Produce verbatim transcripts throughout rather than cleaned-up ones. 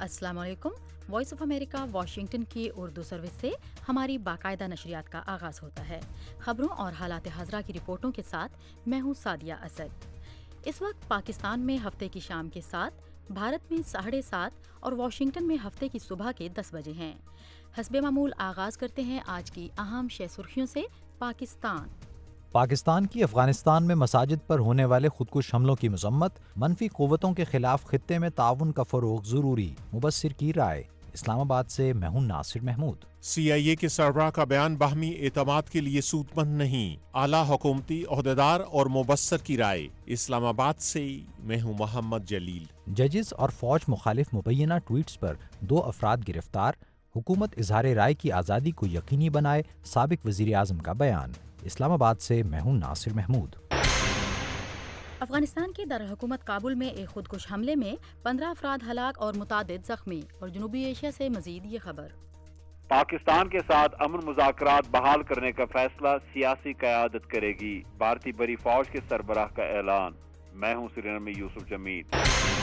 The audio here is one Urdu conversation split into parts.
अस्सलाम वालेकुम। वॉइस ऑफ अमेरिका वाशिंगटन की उर्दू सर्विस से हमारी बाकायदा नशरियात का आगाज़ होता है। खबरों और हालात हाज़रा की रिपोर्टों के साथ मैं हूँ सादिया असद। इस वक्त पाकिस्तान में हफ्ते की शाम के सात, भारत में साढ़े सात और वाशिंगटन में हफ्ते की सुबह के दस बजे हैं। हस्बे मामूल आगाज़ करते हैं आज की अहम शे सुर्खियों से। पाकिस्तान पाकिस्तान की अफगानिस्तान में मसाजिद पर होने वाले खुदकुश हमलों की मजम्मत, मनफी क़ुव्वतों के खिलाफ खित्ते में ताउन का फ़रोग़ ज़रूरी, मुबस्सिर की राय। इस्लामाबाद से मैं हूं नासिर महमूद। सी आई ए के सरबराह का बयान बाहमी एतमाद के लिए सूदमंद नहीं, आला हुकूमती ओहदेदार और मुबस्सिर की राय। इस्लामाबाद से मैं हूं मोहम्मद जलील। जजेस और फौज मुखालिफ मुबैना ट्वीट्स पर दो अफराद गिरफ्तार, हुकूमत इजहार राय की आज़ादी को यकीनी बनाए, साबिक वज़ीर आज़म का बयान। इस्लामाबाद से मैं हूं नासिर महमूद। अफगानिस्तान के दारुल-हुकूमत काबुल में एक खुदकुश हमले में पंद्रह अफराद हलाक और मुतादिद जख्मी। और जनूबी एशिया से मजीद ये खबर। पाकिस्तान के साथ अमन मुज़ाकरात बहाल करने का फैसला सियासी क़यादत करेगी, भारतीय बड़ी फौज के सरबराह का ऐलान। मैं हूं श्रीनगर में यूसुफ जमील।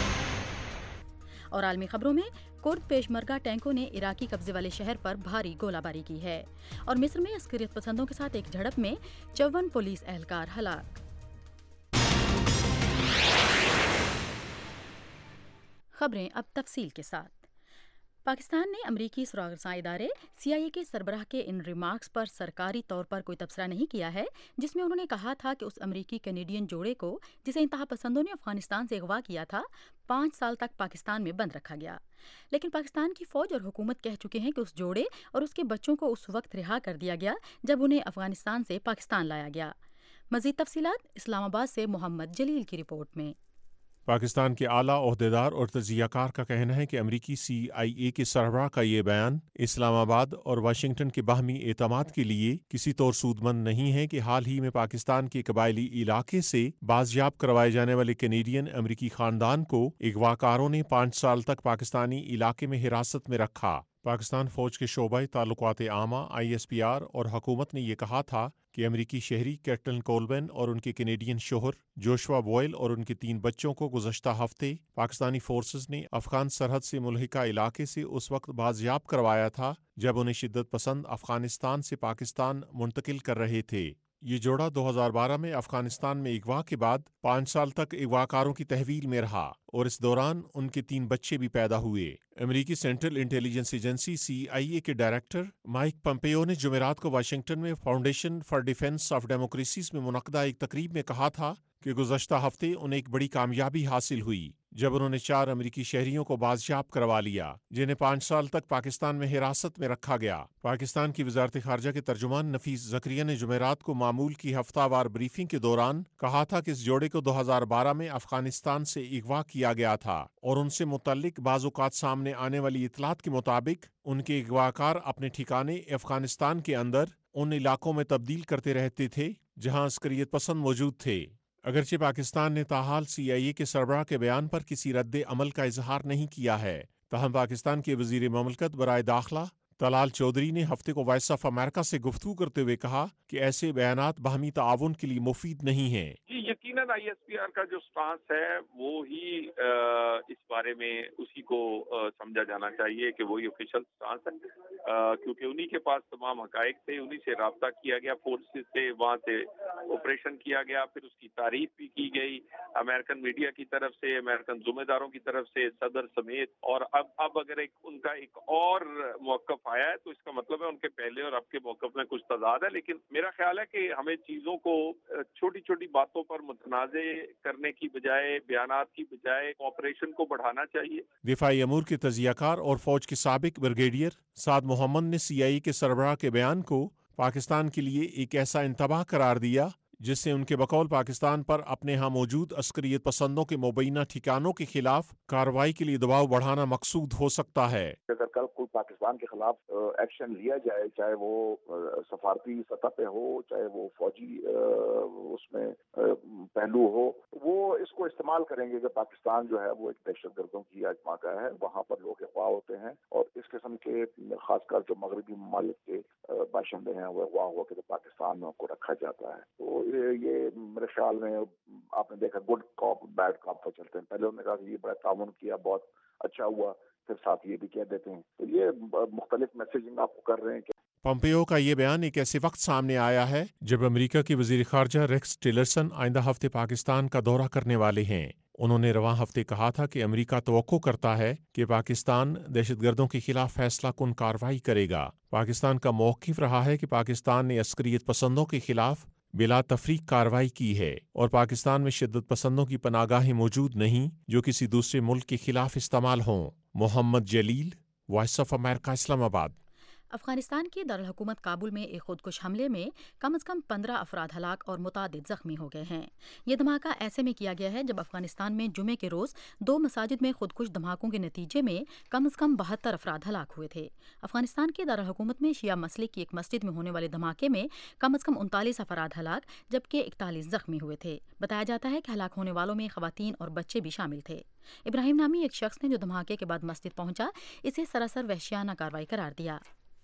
और आलमी खबरों में कुर्द पेशमर्गा टैंकों ने इराकी कब्जे वाले शहर पर भारी गोलाबारी की है। और मिस्र में अस्करियत पसंदों के साथ एक झड़प में चौवन पुलिस एहलकार हलाक। खबरें अब तफसील के साथ। पाकिस्तान ने अमरीकी सुरक्षा इदारे सी आई ए के सरबराह के इन रिमार्क्स पर सरकारी तौर पर कोई तबसरा नहीं किया है, जिसमें उन्होंने कहा था कि उस अमरीकी कैनेडियन जोड़े को, जिसे इंतहा पसंदों ने अफगानिस्तान से अगवा किया था, पाँच साल तक पाकिस्तान में बंद रखा गया। लेकिन पाकिस्तान की फौज और हुकूमत कह चुके हैं कि उस जोड़े और उसके बच्चों को उस वक्त रिहा कर दिया गया जब उन्हें अफगानिस्तान से पाकिस्तान लाया गया। मजीद तफसीलात इस्लामाबाद से मोहम्मद जलील की रिपोर्ट में। पाकिस्तान के आला ओहदेदार और तजियाकार का कहना है कि अमरीकी सी आई ए के सरबराह का ये बयान इस्लामाबाद और वाशिंगटन के बाहमी एतमाद के लिए किसी तौर सूदमंद नहीं है कि हाल ही में पाकिस्तान के कबायली इलाके से बाजियाब करवाए जाने वाले कैनेडियन अमरीकी खानदान को अगवाकारों ने पाँच साल तक पाकिस्तानी इलाके में हिरासत में रखा। पाकिस्तान फौज के शोबे ताल्लुकात आमा आई एस पी आर और हुकूमत ने यह कहा था कि अमरीकी शहरी कैप्टन कोलबेन और उनके कैनेडियन शोहर जोशुआ बॉयल और उनके तीन बच्चों को गुज़श्ता हफ्ते पाकिस्तानी फोर्सेस ने अफगान सरहद से मुल्हिका इलाके से उस वक्त बाजियाब करवाया था जब उन्हें शिद्दत पसंद अफगानिस्तान से पाकिस्तान मुंतकिल कर रहे थे। ये जोड़ा दो हज़ार बारह में अफगानिस्तान में अगवा के बाद पाँच साल तक अगवाकारों की तहवील में रहा और इस दौरान उनके तीन बच्चे भी पैदा हुए। अमेरिकी central intelligence agency C I A के डायरेक्टर माइक पम्पेयो ने जुमेरात को वाशिंगटन में foundation for defense of democracies में मुनक्कदा एक तकरीब में कहा था कि गुज़श्ता हफ्ते उन्हें एक बड़ी कामयाबी हासिल हुई जब उन्होंने चार अमेरिकी शहरियों को बाजियाब करवा लिया, जिन्हें पाँच साल तक पाकिस्तान में हिरासत में रखा गया। पाकिस्तान की वजारत खारजा के तर्जुमान नफीस जकरिया ने जुमेरात को मामूल की हफ्तावार ब्रीफिंग के दौरान कहा था कि इस जोड़े को दो हज़ार बारह में अफगानिस्तान से अगवा किया गया था और उनसे मुतल्लिक बाज़-ओ-क़ात सामने आने वाली इतलात के मुताबिक उनके अगवाकार अपने ठिकाने अफगानिस्तान के अंदर उन इलाकों में तब्दील करते रहते थे जहाँ अस्करियत पसंद मौजूद थे। अगरचे पाकिस्तान ने ताहाल सी आई ए के सरबराह के बयान पर किसी रद्द अमल का इजहार नहीं किया है, तहम पाकिस्तान के वजीर ममलकत बराए दाखिला तलाल चौधरी ने हफ्ते को वॉइस ऑफ अमेरिका से गुफ्तगू करते हुए कहा कि ऐसे बयानात बाहमी ताउन के लिए मुफीद नहीं हैं। जी यकीनन आई एस पी आर का जो स्टांस है वो ही आ, इस बारे में उसी को आ, समझा जाना चाहिए कि वही ऑफिशियल स्टांस है, आ, क्योंकि उन्हीं के पास तमाम हकायक थे, उन्हीं से राब्ता किया गया, फोर्सेस से वहाँ से ऑपरेशन किया गया, फिर उसकी तारीफ भी की गई अमेरिकन मीडिया की तरफ से, अमेरिकन जुम्मेदारों की तरफ से, सदर समेत। और अब अब अगर एक उनका एक और मौक़िफ़ आया है तो इसका मतलब है उनके पहले और अब के मौक़िफ़ में कुछ तज़ाद है। लेकिन मेरा ख्याल है कि हमें चीज़ों को छोटी छोटी बातों पर मुतनाज़े करने की बजाय, बयानात की बजाय ऑपरेशन को बढ़ाना चाहिए। दिफाई अमूर के तजियाकार और फौज के साबिक ब्रिगेडियर साद मोहम्मद ने सी आई ए के सरबराह के बयान को पाकिस्तान के लिए एक ऐसा इंतबाह करार दिया जिससे उनके बकौल पाकिस्तान पर अपने यहाँ मौजूद अस्करियत पसंदों के मुबैना ठिकानों के खिलाफ कार्रवाई के लिए दबाव बढ़ाना मकसूद हो सकता है। अगर कल कोई पाकिस्तान के खिलाफ एक्शन लिया जाए, चाहे वो सफारती सतह पे हो, चाहे वो फौजी उसमें पहलू हो, वो इसको इस्तेमाल करेंगे कि पाकिस्तान जो है वो एक दहशत गर्दों की आजमागा है, वहाँ पर लोग अगवा होते हैं और इस किस्म के खासकर जो मगरबी ममालिक के बाशिंदे हैं वो अगवा हुआ के पाकिस्तान में उनको रखा जाता है। तो ये मेरे ख्याल में आपने देखा गुड कॉप बैड कॉप पर चलते हैं। पहले उन्होंने कहा कि ये बड़ा ताउन किया, बहुत अच्छा हुआ, پھر ساتھ یہ بھی کہہ دیتے ہیں. تو یہ مختلف میسیجنگ آپ کو کر رہے ہیں کہ پومپیو کا یہ بیان ایک ایسے وقت سامنے آیا ہے جب امریکہ کے وزیر خارجہ ریکس ٹیلرسن آئندہ ہفتے پاکستان کا دورہ کرنے والے ہیں. انہوں نے رواں ہفتے کہا تھا کہ امریکہ توقع کرتا ہے کہ پاکستان دہشت گردوں کے خلاف فیصلہ کن کارروائی کرے گا. پاکستان کا موقف رہا ہے کہ پاکستان نے عسکریت پسندوں کے خلاف بلا تفریق کارروائی کی ہے اور پاکستان میں شدت پسندوں کی پناہ گاہیں موجود نہیں جو کسی دوسرے ملک کے خلاف استعمال ہوں. محمد جلیل، voice of America, Islamabad. Afghanistan کے دارالحکومت کابل میں ایک خودکش حملے میں کم از کم پندرہ افراد ہلاک اور متعدد زخمی ہو گئے ہیں. یہ دھماکہ ایسے میں کیا گیا ہے جب افغانستان میں جمعے کے روز دو مساجد میں خودکش دھماکوں کے نتیجے میں کم از کم بہتر افراد ہلاک ہوئے تھے. افغانستان کے دارالحکومت میں شیعہ مسلک کی ایک مسجد میں ہونے والے دھماکے میں کم از کم انتالیس افراد ہلاک جبکہ اکتالیس زخمی ہوئے تھے. بتایا جاتا ہے کہ ہلاک ہونے والوں میں خواتین اور بچے بھی شامل تھے. ابراہیم نامی ایک شخص نے جو دھماکے کے بعد مسجد پہنچا اسے سراسر وحشیانہ کارروائی قرار دیا.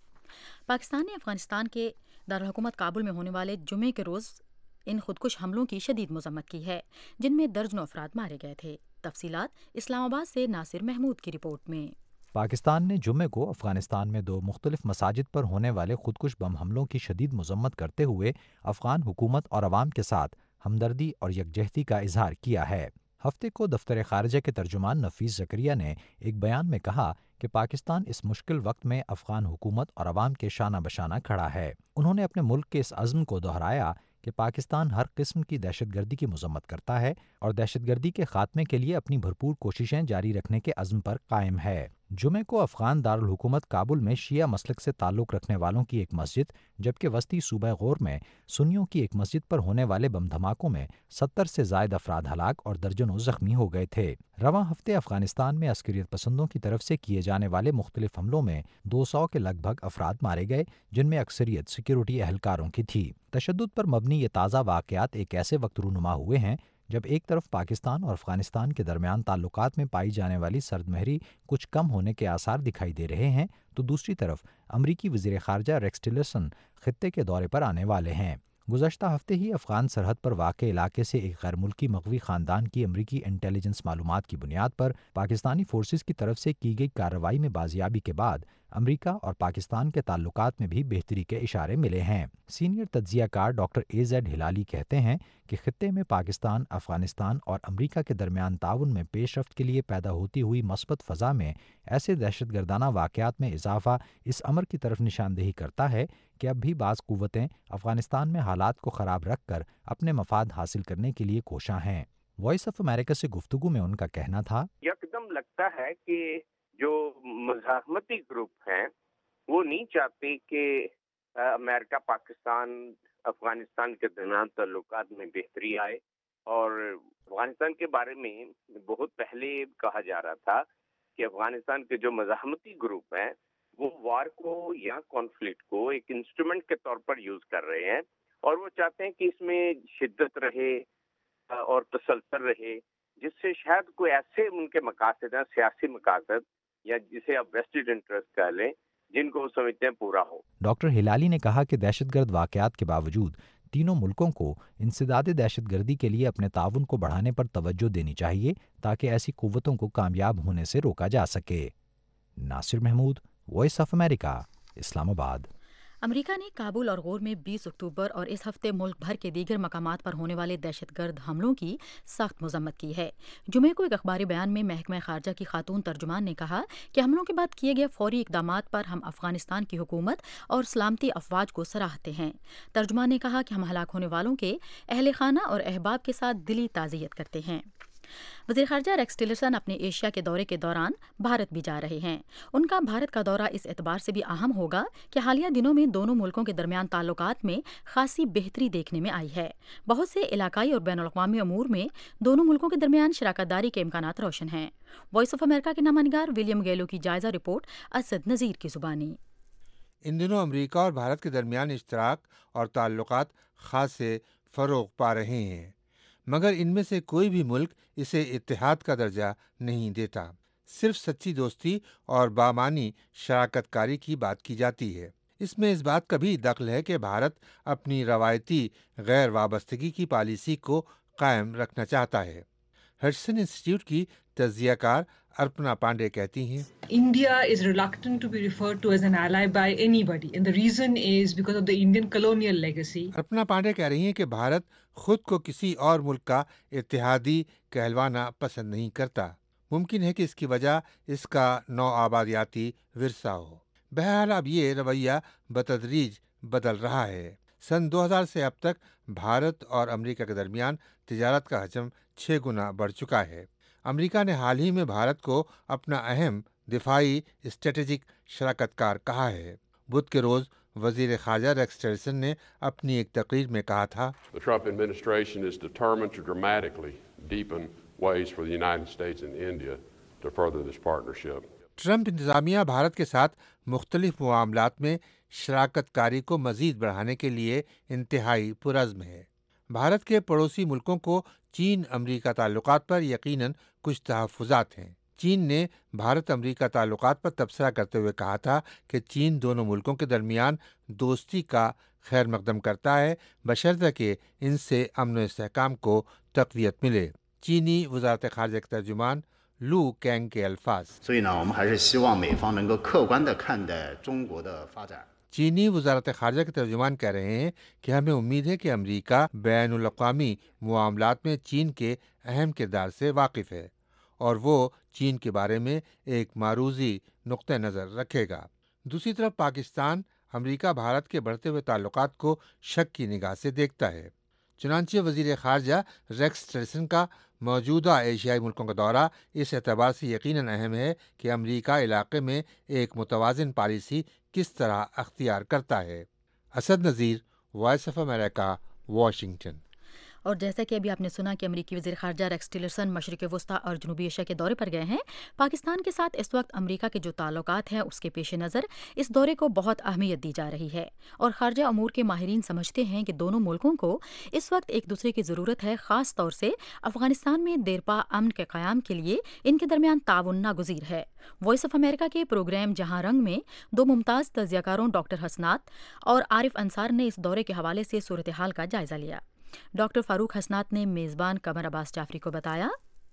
پاکستان نے افغانستان کے دارالحکومت کابل میں ہونے والے جمعے کے روز ان خودکش حملوں کی شدید مذمت کی ہے جن میں درجنوں افراد مارے گئے تھے. تفصیلات اسلام آباد سے ناصر محمود کی رپورٹ میں. پاکستان نے جمعے کو افغانستان میں دو مختلف مساجد پر ہونے والے خودکش بم حملوں کی شدید مذمت کرتے ہوئے افغان حکومت اور عوام کے ساتھ ہمدردی اور یکجہتی کا اظہار کیا ہے. ہفتے کو دفتر خارجہ کے ترجمان نفیس زکریا نے ایک بیان میں کہا کہ پاکستان اس مشکل وقت میں افغان حکومت اور عوام کے شانہ بشانہ کھڑا ہے. انہوں نے اپنے ملک کے اس عزم کو دہرایا کہ پاکستان ہر قسم کی دہشت گردی کی مذمت کرتا ہے اور دہشت گردی کے خاتمے کے لیے اپنی بھرپور کوششیں جاری رکھنے کے عزم پر قائم ہے. جمعے کو افغان دارالحکومت کابل میں شیعہ مسلک سے تعلق رکھنے والوں کی ایک مسجد جبکہ وسطی صوبہ غور میں سنیوں کی ایک مسجد پر ہونے والے بم دھماکوں میں ستر سے زائد افراد ہلاک اور درجنوں زخمی ہو گئے تھے. رواں ہفتے افغانستان میں عسکریت پسندوں کی طرف سے کیے جانے والے مختلف حملوں میں دو سو کے لگ بھگ افراد مارے گئے جن میں اکثریت سیکیورٹی اہلکاروں کی تھی. تشدد پر مبنی یہ تازہ واقعات ایک ایسے وقت رونما ہوئے ہیں جب ایک طرف پاکستان اور افغانستان کے درمیان تعلقات میں پائی جانے والی سرد مہری کچھ کم ہونے کے آثار دکھائی دے رہے ہیں تو دوسری طرف امریکی وزیر خارجہ ریکس ٹیلرسن خطے کے دورے پر آنے والے ہیں. گزشتہ ہفتے ہی افغان سرحد پر واقع علاقے سے ایک غیر ملکی مغوی خاندان کی امریکی انٹیلیجنس معلومات کی بنیاد پر پاکستانی فورسز کی طرف سے کی گئی کارروائی میں بازیابی کے بعد امریکہ اور پاکستان کے تعلقات میں بھی بہتری کے اشارے ملے ہیں. سینئر تجزیہ کار ڈاکٹر اے زیڈ ہلالی کہتے ہیں کہ خطے میں پاکستان، افغانستان اور امریکہ کے درمیان تعاون میں پیش رفت کے لیے پیدا ہوتی ہوئی مثبت فضا میں ایسے دہشت گردانہ واقعات میں اضافہ اس امر کی طرف نشاندہی کرتا ہے کہ اب بھی بعض قوتیں افغانستان میں حالات کو خراب رکھ کر اپنے مفاد حاصل کرنے کے لیے کوشاں ہیں. وائس آف امریکہ سے گفتگو میں ان کا کہنا تھا، یکدم لگتا ہے کہ جو مزاحمتی گروپ ہیں وہ نہیں چاہتے کہ امریکہ پاکستان افغانستان کے درمیان تعلقات میں بہتری آئے. اور افغانستان کے بارے میں بہت پہلے کہا جا رہا تھا کہ افغانستان کے جو مزاحمتی گروپ ہیں وہ وار کو یا کانفلکٹ کو ایک انسٹرومنٹ کے طور پر یوز کر رہے ہیں اور وہ چاہتے ہیں کہ اس میں شدت رہے اور تسلسل رہے جس سے شاید کوئی ایسے ان کے مقاصد ہیں، سیاسی مقاصد یا جسے آپ ویسٹڈ انٹرسٹ کہہ لیں، جن کو وہ سمجھتے ہیں پورا ہو. ڈاکٹر ہلالی نے کہا کہ دہشت گرد واقعات کے باوجود تینوں ملکوں کو انسداد دہشت گردی کے لیے اپنے تعاون کو بڑھانے پر توجہ دینی چاہیے تاکہ ایسی قوتوں کو کامیاب ہونے سے روکا جا سکے. Nasir Mahmood, Voice of America, Islamabad. America نے کابل اور غور میں بیس اکتوبر اور اس ہفتے ملک بھر کے دیگر مقامات پر ہونے والے دہشت گرد حملوں کی سخت مذمت کی ہے. جمعے کو ایک اخباری بیان میں محکمہ خارجہ کی خاتون ترجمان نے کہا کہ حملوں کے بعد کیے گئے فوری اقدامات پر ہم افغانستان کی حکومت اور سلامتی افواج کو سراہتے ہیں. ترجمان نے کہا کہ ہم ہلاک ہونے والوں کے اہل خانہ اور احباب کے ساتھ دلی تعزیت کرتے ہیں. وزیر خارجہ ریکس ٹیلرسن اپنے ایشیا کے دورے کے دوران بھارت بھی جا رہے ہیں. ان کا بھارت کا دورہ اس اعتبار سے بھی اہم ہوگا کہ حالیہ دنوں میں دونوں ملکوں کے درمیان تعلقات میں خاصی بہتری دیکھنے میں آئی ہے. بہت سے علاقائی اور بین الاقوامی امور میں دونوں ملکوں کے درمیان شراکت داری کے امکانات روشن ہیں. وائس آف امریکہ کے نامہ نگار ولیم گیلو کی جائزہ رپورٹ اسد نذیر کی زبانی. ان دنوں امریکہ اور بھارت کے درمیان اشتراک اور تعلقات خاصے فروغ پا رہے ہیں، مگر ان میں سے کوئی بھی ملک اسے اتحاد کا درجہ نہیں دیتا. صرف سچی دوستی اور بامعنی شراکت کاری کی بات کی جاتی ہے. اس میں اس بات کا بھی دخل ہے کہ بھارت اپنی روایتی غیر وابستگی کی پالیسی کو قائم رکھنا چاہتا ہے. ہڈسن انسٹی ٹیوٹ کی تجزیہ کار ارپنا پانڈے کہتی ہیں India is reluctant to be referred to as an ally by anybody, and the reason is because of the Indian colonial legacy. ارپنا پانڈے کہہ رہی ہیں کہ بھارت خود کو کسی اور ملک کا اتحادی کہلوانا پسند نہیں کرتا. ممکن ہے کہ اس کی وجہ اس کا نو آبادیاتی ورثہ ہو. بہرحال اب یہ رویہ بتدریج بدل رہا ہے. سن دو ہزار سے اب تک بھارت اور امریکہ کے درمیان تجارت کا حجم چھ گنا بڑھ چکا ہے. امریکہ نے حال ہی میں بھارت کو اپنا اہم دفاعی اسٹریٹجک شراکت کار کہا ہے. بدھ کے روز وزیر خارجہ ریکس ٹیلرسن نے اپنی ایک تقریر میں کہا تھا The Trump administration is determined to dramatically deepen ways for the United States and India to further this partnership. Trump انتظامیہ بھارت کے ساتھ مختلف معاملات میں شراکت کاری کو مزید بڑھانے کے لیے انتہائی پرعزم ہے. بھارت کے پڑوسی ملکوں کو چین امریکہ تعلقات پر یقیناً کچھ تحفظات ہیں. چین نے بھارت امریکہ تعلقات پر تبصرہ کرتے ہوئے کہا تھا کہ چین دونوں ملکوں کے درمیان دوستی کا خیر مقدم کرتا ہے بشرطیکہ کہ ان سے امن و استحکام کو تقویت ملے. چینی وزارت خارجہ کے ترجمان لو کینگ کے الفاظ. چینی وزارت خارجہ کے ترجمان کہہ رہے ہیں کہ ہمیں امید ہے کہ امریکہ بین الاقوامی معاملات میں چین کے اہم کردار سے واقف ہے اور وہ چین کے بارے میں ایک معروضی نقطہ نظر رکھے گا. دوسری طرف پاکستان امریکہ بھارت کے بڑھتے ہوئے تعلقات کو شک کی نگاہ سے دیکھتا ہے. چنانچہ وزیر خارجہ ریکس ٹیلرسن کا موجودہ ایشیائی ملکوں کا دورہ اس اعتبار سے یقیناً اہم ہے کہ امریکہ علاقے میں ایک متوازن پالیسی کس طرح اختیار کرتا ہے. Asad Nazir, Voice of America, Washington. اور جیسا کہ ابھی آپ نے سنا کہ امریکی وزیر خارجہ ریکس ٹیلرسن مشرق وسطیٰ اور جنوبی ایشیا کے دورے پر گئے ہیں. پاکستان کے ساتھ اس وقت امریکہ کے جو تعلقات ہیں اس کے پیش نظر اس دورے کو بہت اہمیت دی جا رہی ہے اور خارجہ امور کے ماہرین سمجھتے ہیں کہ دونوں ملکوں کو اس وقت ایک دوسرے کی ضرورت ہے، خاص طور سے افغانستان میں دیرپا امن کے قیام کے لیے ان کے درمیان تعاون ناگزیر ہے. وائس آف امریکہ کے پروگرام جہاں رنگ میں دو ممتاز تجزیہ کاروں ڈاکٹر حسنات اور عارف انصار نے اس دورے کے حوالے سے صورتحال کا جائزہ لیا. ڈاکٹر فاروق حسنات نے میزبان قمر عباس جعفری کو بتایا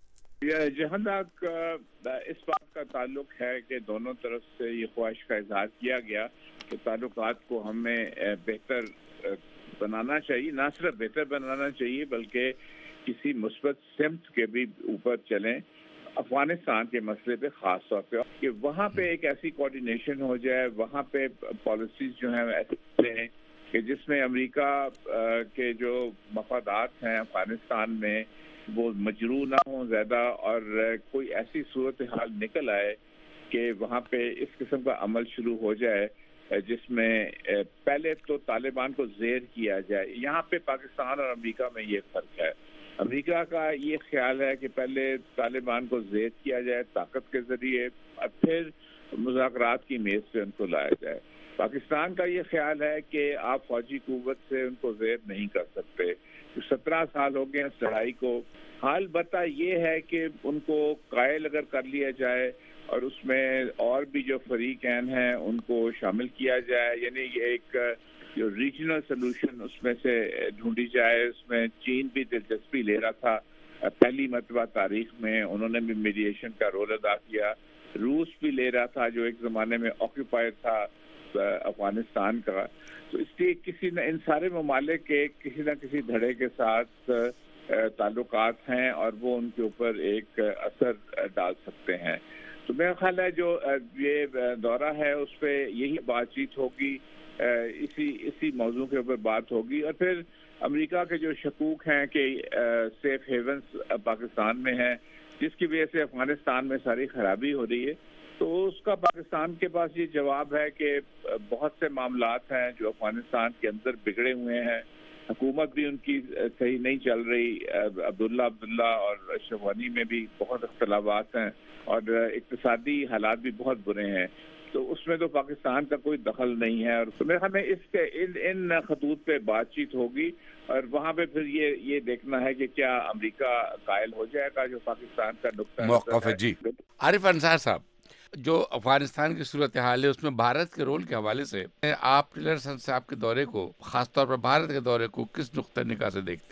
جہاں تک اس بات کا تعلق ہے کہ دونوں طرف سے یہ خواہش کا اظہار کیا گیا کہ تعلقات کو ہمیں بہتر بنانا چاہیے، نہ صرف بہتر بنانا چاہیے بلکہ کسی مثبت سمت کے بھی اوپر چلیں. افغانستان کے مسئلے پہ خاص طور پہ کہ وہاں پہ ایک ایسی کوارڈینیشن ہو جائے، وہاں پہ پالیسیز جو ہیں ایسے ہیں کہ جس میں امریکہ کے جو مفادات ہیں افغانستان میں وہ مجروح نہ ہوں زیادہ، اور کوئی ایسی صورتحال نکل آئے کہ وہاں پہ اس قسم کا عمل شروع ہو جائے جس میں پہلے تو طالبان کو زیر کیا جائے. یہاں پہ پاکستان اور امریکہ میں یہ فرق ہے. امریکہ کا یہ خیال ہے کہ پہلے طالبان کو زیر کیا جائے طاقت کے ذریعے، اور پھر مذاکرات کی میز پہ ان کو لایا جائے. پاکستان کا یہ خیال ہے کہ آپ فوجی قوت سے ان کو زیر نہیں کر سکتے. سترہ سال ہو گئے اس لڑائی کو. حال بتا یہ ہے کہ ان کو قائل اگر کر لیا جائے اور اس میں اور بھی جو فریقین ہیں ان کو شامل کیا جائے، یعنی یہ ایک جو ریجنل سلوشن اس میں سے ڈھونڈی جائے. اس میں چین بھی دلچسپی لے رہا تھا، پہلی مرتبہ تاریخ میں انہوں نے بھی میڈیشن کا رول ادا کیا. روس بھی لے رہا تھا جو ایک زمانے میں آکوپائر تھا افغانستان کا. تو اس لیے کسی نہ ان سارے ممالک کے کسی نہ کسی دھڑے کے ساتھ تعلقات ہیں اور وہ ان کے اوپر ایک اثر ڈال سکتے ہیں. تو میرا خیال ہے جو یہ دورہ ہے اس پہ یہی بات چیت ہوگی، اسی اسی موضوع کے اوپر بات ہوگی. اور پھر امریکہ کے جو شکوک ہیں کہ سیف ہیونز پاکستان میں ہیں جس کی وجہ سے افغانستان میں ساری خرابی ہو رہی ہے، تو اس کا پاکستان کے پاس یہ جواب ہے کہ بہت سے معاملات ہیں جو افغانستان کے اندر بگڑے ہوئے ہیں. حکومت بھی ان کی صحیح نہیں چل رہی. عبداللہ عبداللہ اور اشرف غنی میں بھی بہت اختلافات ہیں اور اقتصادی حالات بھی بہت برے ہیں. تو اس میں تو پاکستان کا کوئی دخل نہیں ہے. اور میرے خیال میں اس کے ان ان خطوط پہ بات چیت ہوگی اور وہاں پہ پھر یہ یہ دیکھنا ہے کہ کیا امریکہ قائل ہو جائے گا جو پاکستان کا نقطہ موقف ہے. جی عارف انصار صاحب، جو افغانستان کی صورتحال ہے اس میں بھارت کے رول کے حوالے سے آپ ٹیلرسن صاحب کے دورے کو، خاص طور پر بھارت کے دورے کو، کس نقطہ نگاہ سے دیکھتے ہیں؟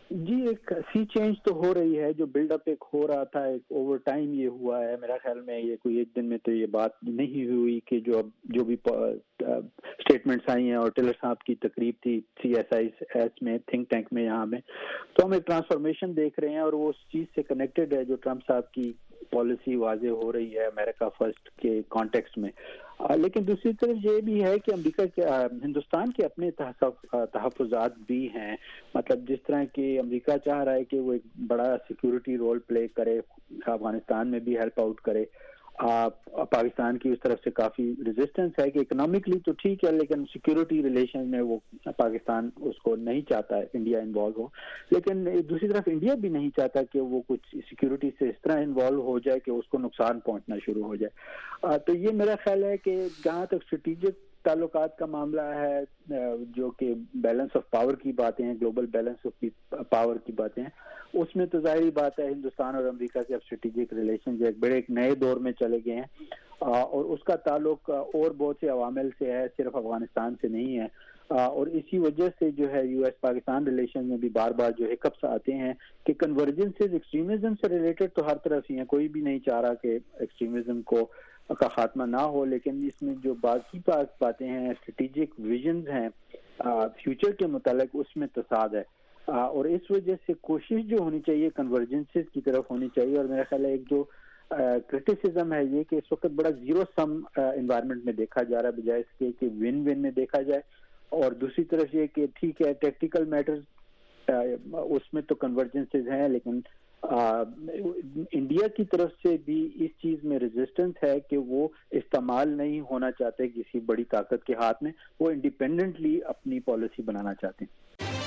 جی ایک سی چینج تو ہو رہی ہے، جو بلڈ اپ ایک ہو رہا تھا ایک اوور ٹائم یہ ہوا ہے. میرا خیال میں یہ کوئی ایک دن میں تو یہ بات نہیں ہوئی کہ جو اب جو بھی اسٹیٹمنٹس آئی ہیں اور ٹلر صاحب کی تقریب تھی سی ایس آئی ایس میں تھنک ٹینک میں یہاں میں، تو ہم ایک ٹرانسفارمیشن دیکھ رہے ہیں اور وہ اس چیز سے کنیکٹڈ ہے جو ٹرمپ صاحب کی پالیسی واضح ہو رہی ہے امریکہ فرسٹ کے کانٹیکسٹ میں. لیکن دوسری طرف یہ بھی ہے کہ امریکہ کے ہندوستان کے اپنے تحفظات بھی ہیں. مطلب جس طرح کہ امریکہ چاہ رہا ہے کہ وہ ایک بڑا سیکیورٹی رول پلے کرے، افغانستان میں بھی ہیلپ آؤٹ کرے. پاکستان کی اس طرف سے کافی ریزسٹنس ہے کہ اکنامکلی تو ٹھیک ہے لیکن سیکیورٹی ریلیشن میں وہ پاکستان اس کو نہیں چاہتا ہے انڈیا انوالو ہو. لیکن دوسری طرف انڈیا بھی نہیں چاہتا کہ وہ کچھ سیکیورٹی سے اس طرح انوالو ہو جائے کہ اس کو نقصان پہنچنا شروع ہو جائے. تو یہ میرا خیال ہے کہ جہاں تک اسٹریٹجک تعلقات کا معاملہ ہے، جو کہ بیلنس آف پاور کی باتیں ہیں، گلوبل بیلنس آف پاور کی باتیں ہیں، اس میں تو ظاہری بات ہے ہندوستان اور امریکہ کے اب اسٹریٹجک ریلیشن جو ایک بڑے ایک نئے دور میں چلے گئے ہیں، اور اس کا تعلق اور بہت سے عوامل سے ہے، صرف افغانستان سے نہیں ہے. اور اسی وجہ سے جو ہے یو ایس پاکستان ریلیشن میں بھی بار بار جو ہکپس آتے ہیں کہ کنورجنسز ایکسٹریمزم سے ریلیٹڈ تو ہر طرف ہی ہیں، کوئی بھی نہیں چاہ رہا کہ ایکسٹریمزم کو کا خاتمہ نہ ہو، لیکن اس میں جو باقی باتیں ہیں، اسٹریٹجک ویژنز ہیں فیوچر کے متعلق، اس میں تصاد ہے. اور اس وجہ سے کوشش جو ہونی چاہیے کنورجنسز کی طرف ہونی چاہیے. اور میرا خیال ہے ایک جو کرٹیسزم ہے یہ کہ اس وقت بڑا زیرو سم انوائرمنٹ میں دیکھا جا رہا ہے بجائے اس کے کہ ون ون میں دیکھا جائے. اور دوسری طرف یہ کہ ٹھیک ہے ٹیکٹیکل میٹرز اس میں تو کنورجنسز ہیں، لیکن انڈیا کی طرف سے بھی اس چیز میں ریزسٹنس ہے کہ وہ استعمال نہیں ہونا چاہتے کسی بڑی طاقت کے ہاتھ میں، وہ انڈیپینڈنٹلی اپنی پالیسی بنانا چاہتے ہیں.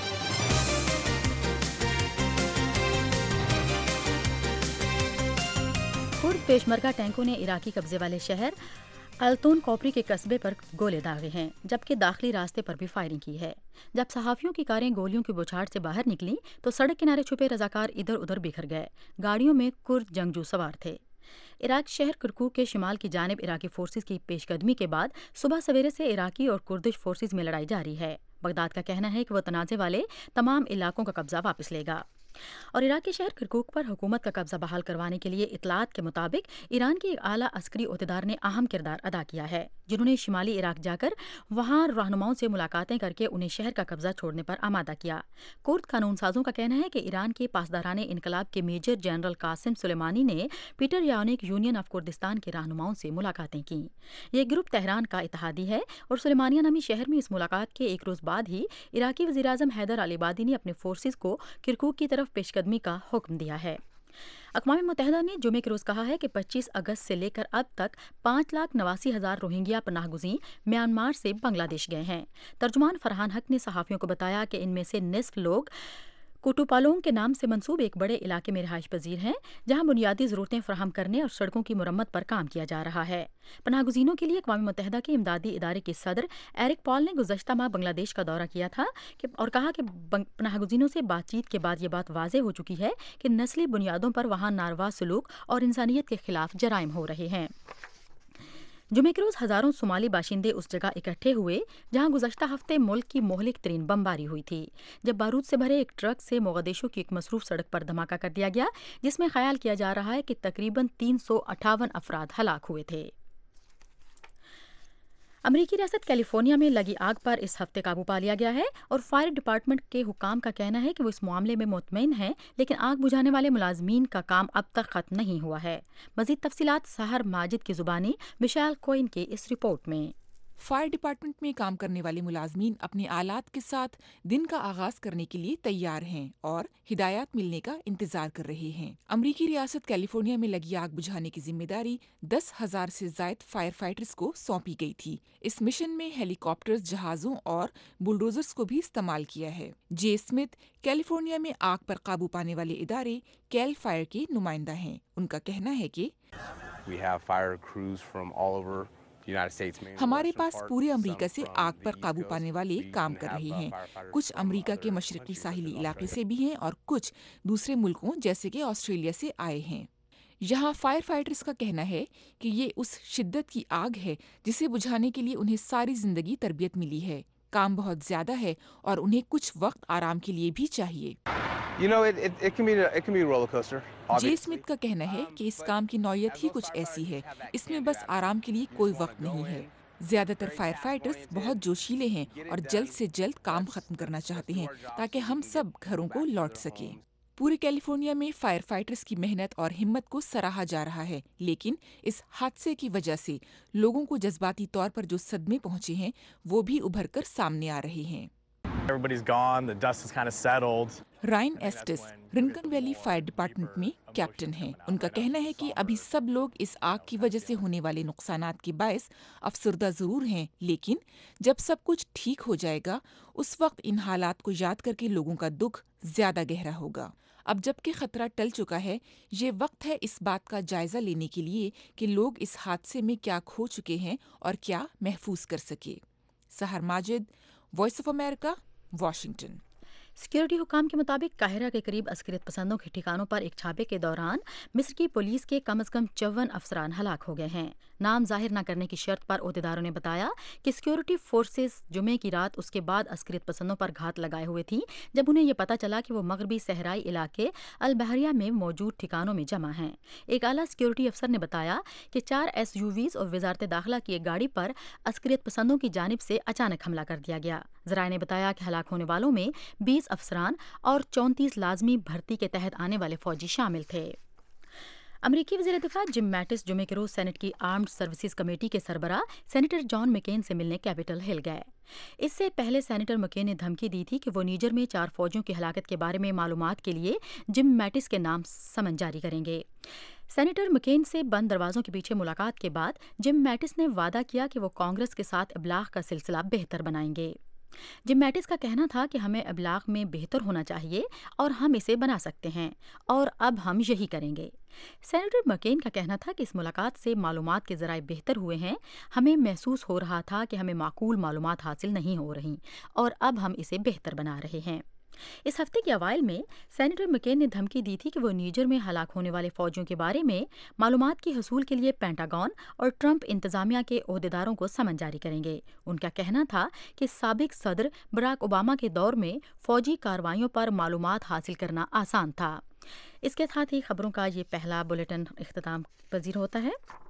کرد پیشمرگہ ٹینکوں نے عراقی قبضے والے شہر التون کوپری کے قصبے پر گولے داغے ہیں، جبکہ داخلی راستے پر بھی فائرنگ کی ہے. جب صحافیوں کی کاریں گولیوں کی بوچھاڑ سے باہر نکلیں تو سڑک کنارے چھپے رضاکار ادھر ادھر بکھر گئے. گاڑیوں میں کرد جنگجو سوار تھے. عراق شہر کرکوک کے شمال کی جانب عراقی فورسز کی پیش قدمی کے بعد صبح سویرے سے عراقی اور کردش فورسز میں لڑائی جاری ہے. بغداد کا کہنا ہے کہ وہ تنازع والے تمام علاقوں کا قبضہ واپس لے گا. اور عراق کے شہر کرکوک پر حکومت کا قبضہ بحال کروانے کے لیے اطلاعات کے مطابق ایران کے ایک اعلیٰ عسکری عہدیدار نے اہم کردار ادا کیا ہے، جنہوں نے شمالی عراق جا کر وہاں رہنماؤں سے ملاقاتیں کر کے انہیں شہر کا قبضہ چھوڑنے پر آمادہ کیا. کرد قانون سازوں کا کہنا ہے کہ ایران کے پاسداران انقلاب کے میجر جنرل قاسم سلیمانی نے Patriotic Union of Kurdistan کے رہنماؤں سے ملاقاتیں کیں. یہ گروپ تہران کا اتحادی ہے اور سلیمانیہ نامی شہر میں اس ملاقات کے ایک روز بعد ہی عراقی وزیراعظم حیدر العبادی نے اپنے فورسز کو کرکوک کی طرف پیش قدمی کا حکم دیا ہے. اقوام متحدہ نے جمعے کے روز کہا ہے کہ پچیس اگست سے لے کر اب تک پانچ لاکھ نواسی ہزار روہنگیا پناہ گزین میانمار سے بنگلہ دیش گئے ہیں. ترجمان فرحان حق نے صحافیوں کو بتایا کہ ان میں سے نصف لوگ کوٹوپالونگ کے نام سے منسوب ایک بڑے علاقے میں رہائش پذیر ہیں، جہاں بنیادی ضرورتیں فراہم کرنے اور سڑکوں کی مرمت پر کام کیا جا رہا ہے. پناہ گزینوں کے لیے اقوام متحدہ کے امدادی ادارے کے صدر ایرک پال نے گزشتہ ماہ بنگلہ دیش کا دورہ کیا تھا اور کہا کہ پناہ گزینوں سے بات چیت کے بعد یہ بات واضح ہو چکی ہے کہ نسلی بنیادوں پر وہاں ناروا سلوک اور انسانیت کے خلاف جرائم ہو رہے ہیں. جمعے کے روز ہزاروں صومالی باشندے اس جگہ اکٹھے ہوئے جہاں گزشتہ ہفتے ملک کی مہلک ترین بمباری ہوئی تھی، جب بارود سے بھرے ایک ٹرک سے موغدیشو کی ایک مصروف سڑک پر دھماکہ کر دیا گیا، جس میں خیال کیا جا رہا ہے کہ تقریباً تین سو اٹھاون افراد ہلاک ہوئے تھے. امریکی ریاست کیلیفورنیا میں لگی آگ پر اس ہفتے قابو پا لیا گیا ہے اور فائر ڈپارٹمنٹ کے حکام کا کہنا ہے کہ وہ اس معاملے میں مطمئن ہیں، لیکن آگ بجھانے والے ملازمین کا کام اب تک ختم نہیں ہوا ہے. مزید تفصیلات سحر ماجد کی زبانی مشال کوئن کے اس رپورٹ میں. فائر ڈپارٹمنٹ میں کام کرنے والے ملازمین اپنے آلات کے ساتھ دن کا آغاز کرنے کے لیے تیار ہیں اور ہدایات ملنے کا انتظار کر رہے ہیں. امریکی ریاست کیلیفورنیا میں لگی آگ بجھانے کی ذمہ داری دس ہزار سے زائد فائر فائٹرز کو سونپی گئی تھی. اس مشن میں ہیلی کاپٹرز، جہازوں اور بلڈوزرز کو بھی استعمال کیا ہے. جے اسمتھ کیلیفورنیا میں آگ پر قابو پانے والے ادارے کیل فائر کے نمائندہ ہیں. ان کا کہنا ہے کہ ہمارے پاس پورے امریکہ سے آگ پر قابو پانے والے کام کر رہے ہیں. کچھ امریکہ کے مشرقی ساحلی علاقے سے بھی ہیں اور کچھ دوسرے ملکوں جیسے کہ آسٹریلیا سے آئے ہیں. یہاں فائر فائٹرز کا کہنا ہے کہ یہ اس شدت کی آگ ہے جسے بجھانے کے لیے انہیں ساری زندگی تربیت ملی ہے. کام بہت زیادہ ہے اور انہیں کچھ وقت آرام کے لیے بھی چاہیے۔ You know, it, it, it can be it can be a roller coaster. J Smith کا کہنا ہے کہ اس کام کی نوعیت ہی کچھ ایسی ہے، اس میں بس آرام کے لیے کوئی وقت نہیں ہے۔ زیادہ تر فائر فائٹرز بہت جوشیلے ہیں اور جلد سے جلد کام ختم کرنا چاہتے ہیں تاکہ ہم سب گھروں کو لوٹ سکیں۔ پورے کیلیفورنیا میں فائر فائٹرز کی محنت اور ہمت کو سراہا جا رہا ہے، لیکن اس حادثے کی وجہ سے لوگوں کو جذباتی طور پر جو صدمے پہنچے ہیں وہ بھی ابھر کر سامنے آ رہے ہیں۔ Everybody's gone, the dust has kind of settled. Ryan Estes Rincon Valley fire department میں کیپٹن ہیں۔ ان کا کہنا ہے کہ ابھی سب لوگ اس آگ کی وجہ سے ہونے والے نقصانات کے باعث افسردہ ضرور ہیں، لیکن جب سب کچھ ٹھیک ہو جائے گا اس وقت ان حالات کو یاد کر کے لوگوں کا دکھ زیادہ گہرا ہوگا۔ اب جب کہ خطرہ ٹل چکا ہے، یہ وقت ہے اس بات کا جائزہ لینے کے لیے کہ لوگ اس حادثے میں کیا کھو چکے ہیں اور کیا محفوظ کر سکے۔ Sehar Majid, voice of America, Washington. Security حکام کے مطابق قاہرہ کے قریب عسکریت پسندوں کے ٹھکانوں پر ایک چھاپے کے دوران مصر کی پولیس کے کم از کم چون افسران ہلاک ہو گئے ہیں۔ نام ظاہر نہ کرنے کی شرط پر عہدیداروں نے بتایا کہ سیکیورٹی فورسز جمعے کی رات اس کے بعد عسکریت پسندوں پر گھات لگائے ہوئے تھیں جب انہیں یہ پتہ چلا کہ وہ مغربی صحرائی علاقے البحریہ میں موجود ٹھکانوں میں جمع ہیں۔ ایک اعلیٰ سیکیورٹی افسر نے بتایا کہ چار ایس یو ویز اور وزارت داخلہ کی ایک گاڑی پر عسکریت پسندوں کی جانب سے اچانک حملہ کر دیا گیا۔ ذرائع نے بتایا کہ ہلاک ہونے والوں میں بیس افسران اور چونتیس لازمی بھرتی کے تحت آنے والے فوجی شامل تھے۔ امریکی وزیر دفاع جم میٹس جمعے کے روز سینٹ کی آرمڈ سروسز کمیٹی کے سربراہ سینیٹر جان مکین سے ملنے کیپٹل ہل گئے۔ اس سے پہلے سینیٹر مکین نے دھمکی دی تھی کہ وہ نیجر میں چار فوجیوں کی ہلاکت کے بارے میں معلومات کے لیے جم میٹس کے نام سمن جاری کریں گے۔ سینیٹر مکین سے بند دروازوں کے پیچھے ملاقات کے بعد جم میٹس نے وعدہ کیا کہ وہ کانگریس کے ساتھ ابلاغ کا سلسلہ بہتر بنائیں گے۔ جم میٹس کا کہنا تھا کہ ہمیں ابلاغ میں بہتر ہونا چاہیے اور ہم اسے بنا سکتے ہیں اور اب ہم یہی کریں گے۔ سینیٹر مکین کا کہنا تھا کہ اس ملاقات سے معلومات کے ذرائع بہتر ہوئے ہیں، ہمیں محسوس ہو رہا تھا کہ ہمیں معقول معلومات حاصل نہیں ہو رہی اور اب ہم اسے بہتر بنا رہے ہیں۔ اس ہفتے کے اوائل میں سینیٹر مکین نے دھمکی دی تھی کہ وہ نیجر میں ہلاک ہونے والے فوجیوں کے بارے میں معلومات کی حصول کے لیے پینٹاگون اور ٹرمپ انتظامیہ کے عہدیداروں کو سمن جاری کریں گے۔ ان کا کہنا تھا کہ سابق صدر براک اوباما کے دور میں فوجی کارروائیوں پر معلومات حاصل کرنا آسان تھا۔ اس کے ساتھ ہی خبروں کا یہ پہلا بلیٹن اختتام پذیر ہوتا ہے۔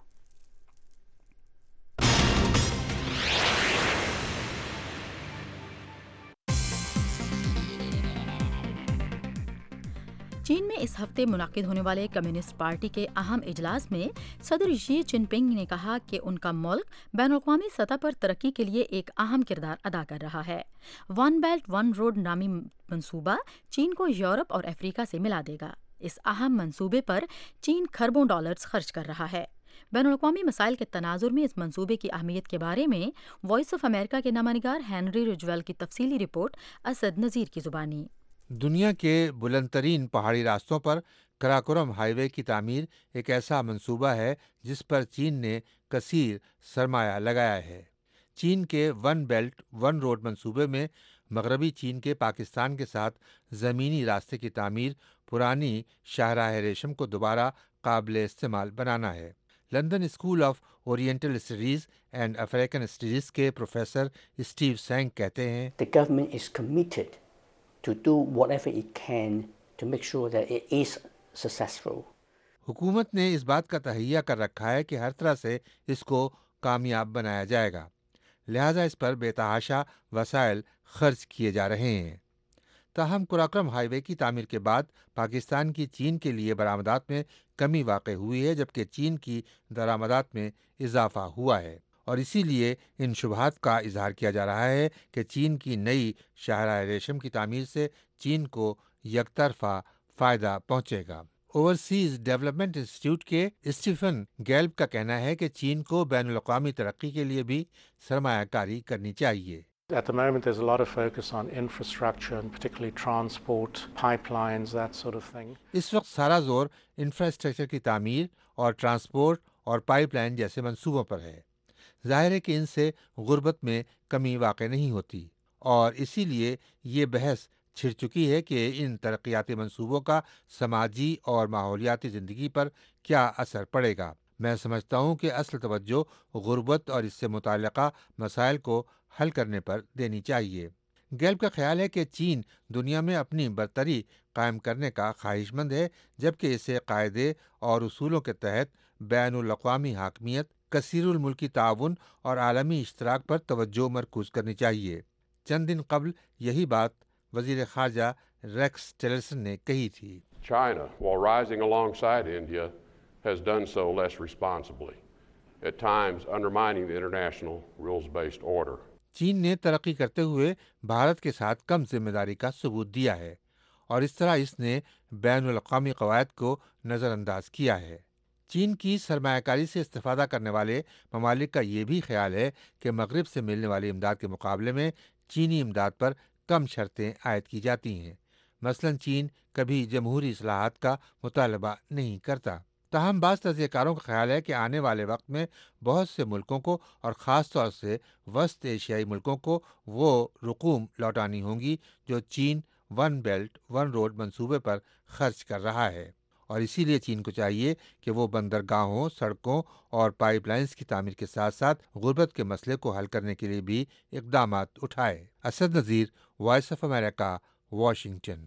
چین میں اس ہفتے منعقد ہونے والے کمیونسٹ پارٹی کے اہم اجلاس میں صدر شی جن پنگ نے کہا کہ ان کا ملک بین الاقوامی سطح پر ترقی کے لیے ایک اہم کردار ادا کر رہا ہے۔ ون بیلٹ ون روڈ نامی منصوبہ چین کو یورپ اور افریقہ سے ملا دے گا۔ اس اہم منصوبے پر چین کھربوں ڈالرز خرچ کر رہا ہے۔ بین الاقوامی مسائل کے تناظر میں اس منصوبے کی اہمیت کے بارے میں وائس آف امریکہ کے نامہ نگار ہینری رجویل کی تفصیلی رپورٹ اسد نذیر کی زبانی۔ دنیا کے بلند ترین پہاڑی راستوں پر کراکورم ہائی وے کی تعمیر ایک ایسا منصوبہ ہے جس پر چین نے کثیر سرمایہ لگایا ہے۔ چین کے ون بیلٹ ون روڈ منصوبے میں مغربی چین کے پاکستان کے ساتھ زمینی راستے کی تعمیر پرانی شاہراہ ریشم کو دوبارہ قابل استعمال بنانا ہے۔ London School of Oriental Studies and African Studies کے پروفیسر اسٹیو سینگ کہتے ہیں The government is committed to do whatever it can to make sure that it is successful. حکومت نے اس بات کا تہیہ کر رکھا ہے کہ ہر طرح سے اس کو کامیاب بنایا جائے گا، لہذا اس پر بے تحاشا وسائل خرچ کیے جا رہے ہیں۔ تاہم کراکرم ہائی وے کی تعمیر کے بعد پاکستان کی چین کے لیے برآمدات میں کمی واقع ہوئی ہے، جبکہ چین کی درآمدات میں اضافہ ہوا ہے، اور اسی لیے ان شبہات کا اظہار کیا جا رہا ہے کہ چین کی نئی شاہراہ ریشم کی تعمیر سے چین کو یک طرفہ فائدہ پہنچے گا۔ اوورسیز ڈیولپمنٹ انسٹیٹیوٹ کے اسٹیفن گیلب کا کہنا ہے کہ چین کو بین الاقوامی ترقی کے لیے بھی سرمایہ کاری کرنی چاہیے۔ At the moment, there's a lot of focus on infrastructure and particularly transport, pipelines, that sort of thing. اس وقت سارا زور انفراسٹرکچر کی تعمیر اور ٹرانسپورٹ اور پائپ لائن جیسے منصوبوں پر ہے۔ ظاہر ہے کہ ان سے غربت میں کمی واقع نہیں ہوتی، اور اسی لیے یہ بحث چھڑ چکی ہے کہ ان ترقیاتی منصوبوں کا سماجی اور ماحولیاتی زندگی پر کیا اثر پڑے گا۔ میں سمجھتا ہوں کہ اصل توجہ غربت اور اس سے متعلقہ مسائل کو حل کرنے پر دینی چاہیے۔ گیلپ کا خیال ہے کہ چین دنیا میں اپنی برتری قائم کرنے کا خواہش مند ہے، جبکہ اسے قاعدے اور اصولوں کے تحت بین الاقوامی حاکمیت، کثیر الملکی تعاون اور عالمی اشتراک پر توجہ مرکوز کرنی چاہیے۔ چند دن قبل یہی بات وزیر خارجہ ریکس ٹیلرسن نے کہی تھی۔ China, while rising alongside India, has done so less responsibly, at times undermining the international rules-based order. چین نے ترقی کرتے ہوئے بھارت کے ساتھ کم ذمہ داری کا ثبوت دیا ہے اور اس طرح اس نے بین الاقوامی قواعد کو نظر انداز کیا ہے۔ چین کی سرمایہ کاری سے استفادہ کرنے والے ممالک کا یہ بھی خیال ہے کہ مغرب سے ملنے والی امداد کے مقابلے میں چینی امداد پر کم شرطیں عائد کی جاتی ہیں۔ مثلاً چین کبھی جمہوری اصلاحات کا مطالبہ نہیں کرتا۔ تاہم بعض تجزیہ کاروں کا خیال ہے کہ آنے والے وقت میں بہت سے ملکوں کو اور خاص طور سے وسط ایشیائی ملکوں کو وہ رقوم لوٹانی ہوں گی جو چین ون بیلٹ ون روڈ منصوبے پر خرچ کر رہا ہے، اور اسی لیے چین کو چاہیے کہ وہ بندرگاہوں، سڑکوں اور پائپ لائنز کی تعمیر کے ساتھ ساتھ غربت کے مسئلے کو حل کرنے کے لیے بھی اقدامات اٹھائے۔ Asad Nazir, Voice of America, Washington.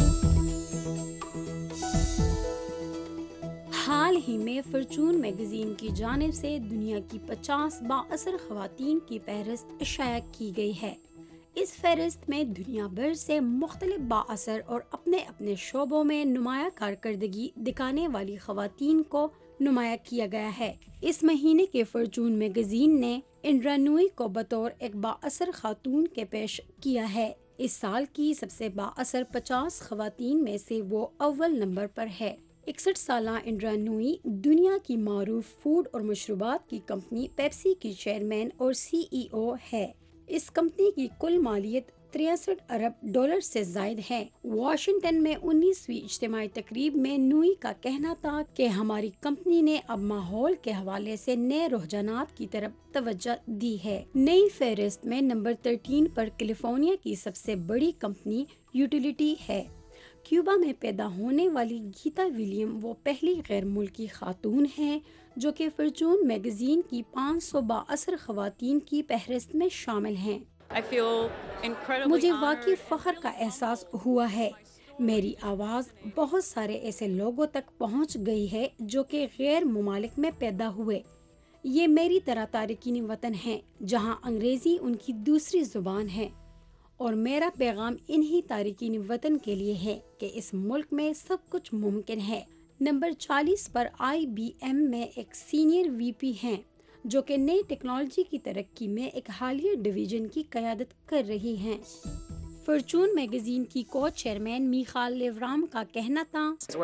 حال ہی میں فرچون میگزین کی جانب سے دنیا کی پچاس بااثر خواتین کی فہرست شائع کی گئی ہے۔ اس فہرست میں دنیا بھر سے مختلف بااثر اور اپنے اپنے شعبوں میں نمایاں کارکردگی دکھانے والی خواتین کو نمایاں کیا گیا ہے۔ اس مہینے کے فرچون میگزین نے اندرا نوئی کو بطور ایک بااثر خاتون کے پیش کیا ہے۔ اس سال کی سب سے بااثر پچاس خواتین میں سے وہ اول نمبر پر ہے۔ اکسٹھ سالہ اندرا نوئی دنیا کی معروف فوڈ اور مشروبات کی کمپنی پیپسی کی چیئرمین اور سی ای او ہے۔ اس کمپنی کی کل مالیت تریسٹھ ارب ڈالر سے زائد ہے۔ واشنگٹن میں انیسویں اجتماعی تقریب میں نوئی کا کہنا تھا کہ ہماری کمپنی نے اب ماحول کے حوالے سے نئے رجحانات کی طرف توجہ دی ہے۔ نئی فہرست میں نمبر تیرہ پر کیلیفورنیا کی سب سے بڑی کمپنی یوٹیلیٹی ہے۔ کیوبا میں پیدا ہونے والی گیتا ولیم وہ پہلی غیر ملکی خاتون ہیں جو کہ فرچون میگزین کی پانچ سو بااثر خواتین کی فہرست میں شامل ہیں۔ مجھے واقعی فخر کا احساس ہوا ہے۔ میری آواز بہت سارے ایسے لوگوں تک پہنچ گئی ہے جو کہ غیر ممالک میں پیدا ہوئے۔ یہ میری طرح تارکین وطن ہیں جہاں انگریزی ان کی دوسری زبان ہے، اور میرا پیغام انہی تارکین وطن کے لیے ہے کہ اس ملک میں سب کچھ ممکن ہے۔ نمبر چالیس پر آئی بی ایم میں ایک سینئر وی پی ہیں جو کہ نئی ٹیکنالوجی کی ترقی میں ایک حالیہ ڈویژن کی قیادت کر رہی ہیں۔ فرچون میگزین کی کو چیئرمین میخال لیورام کا کہنا تھا،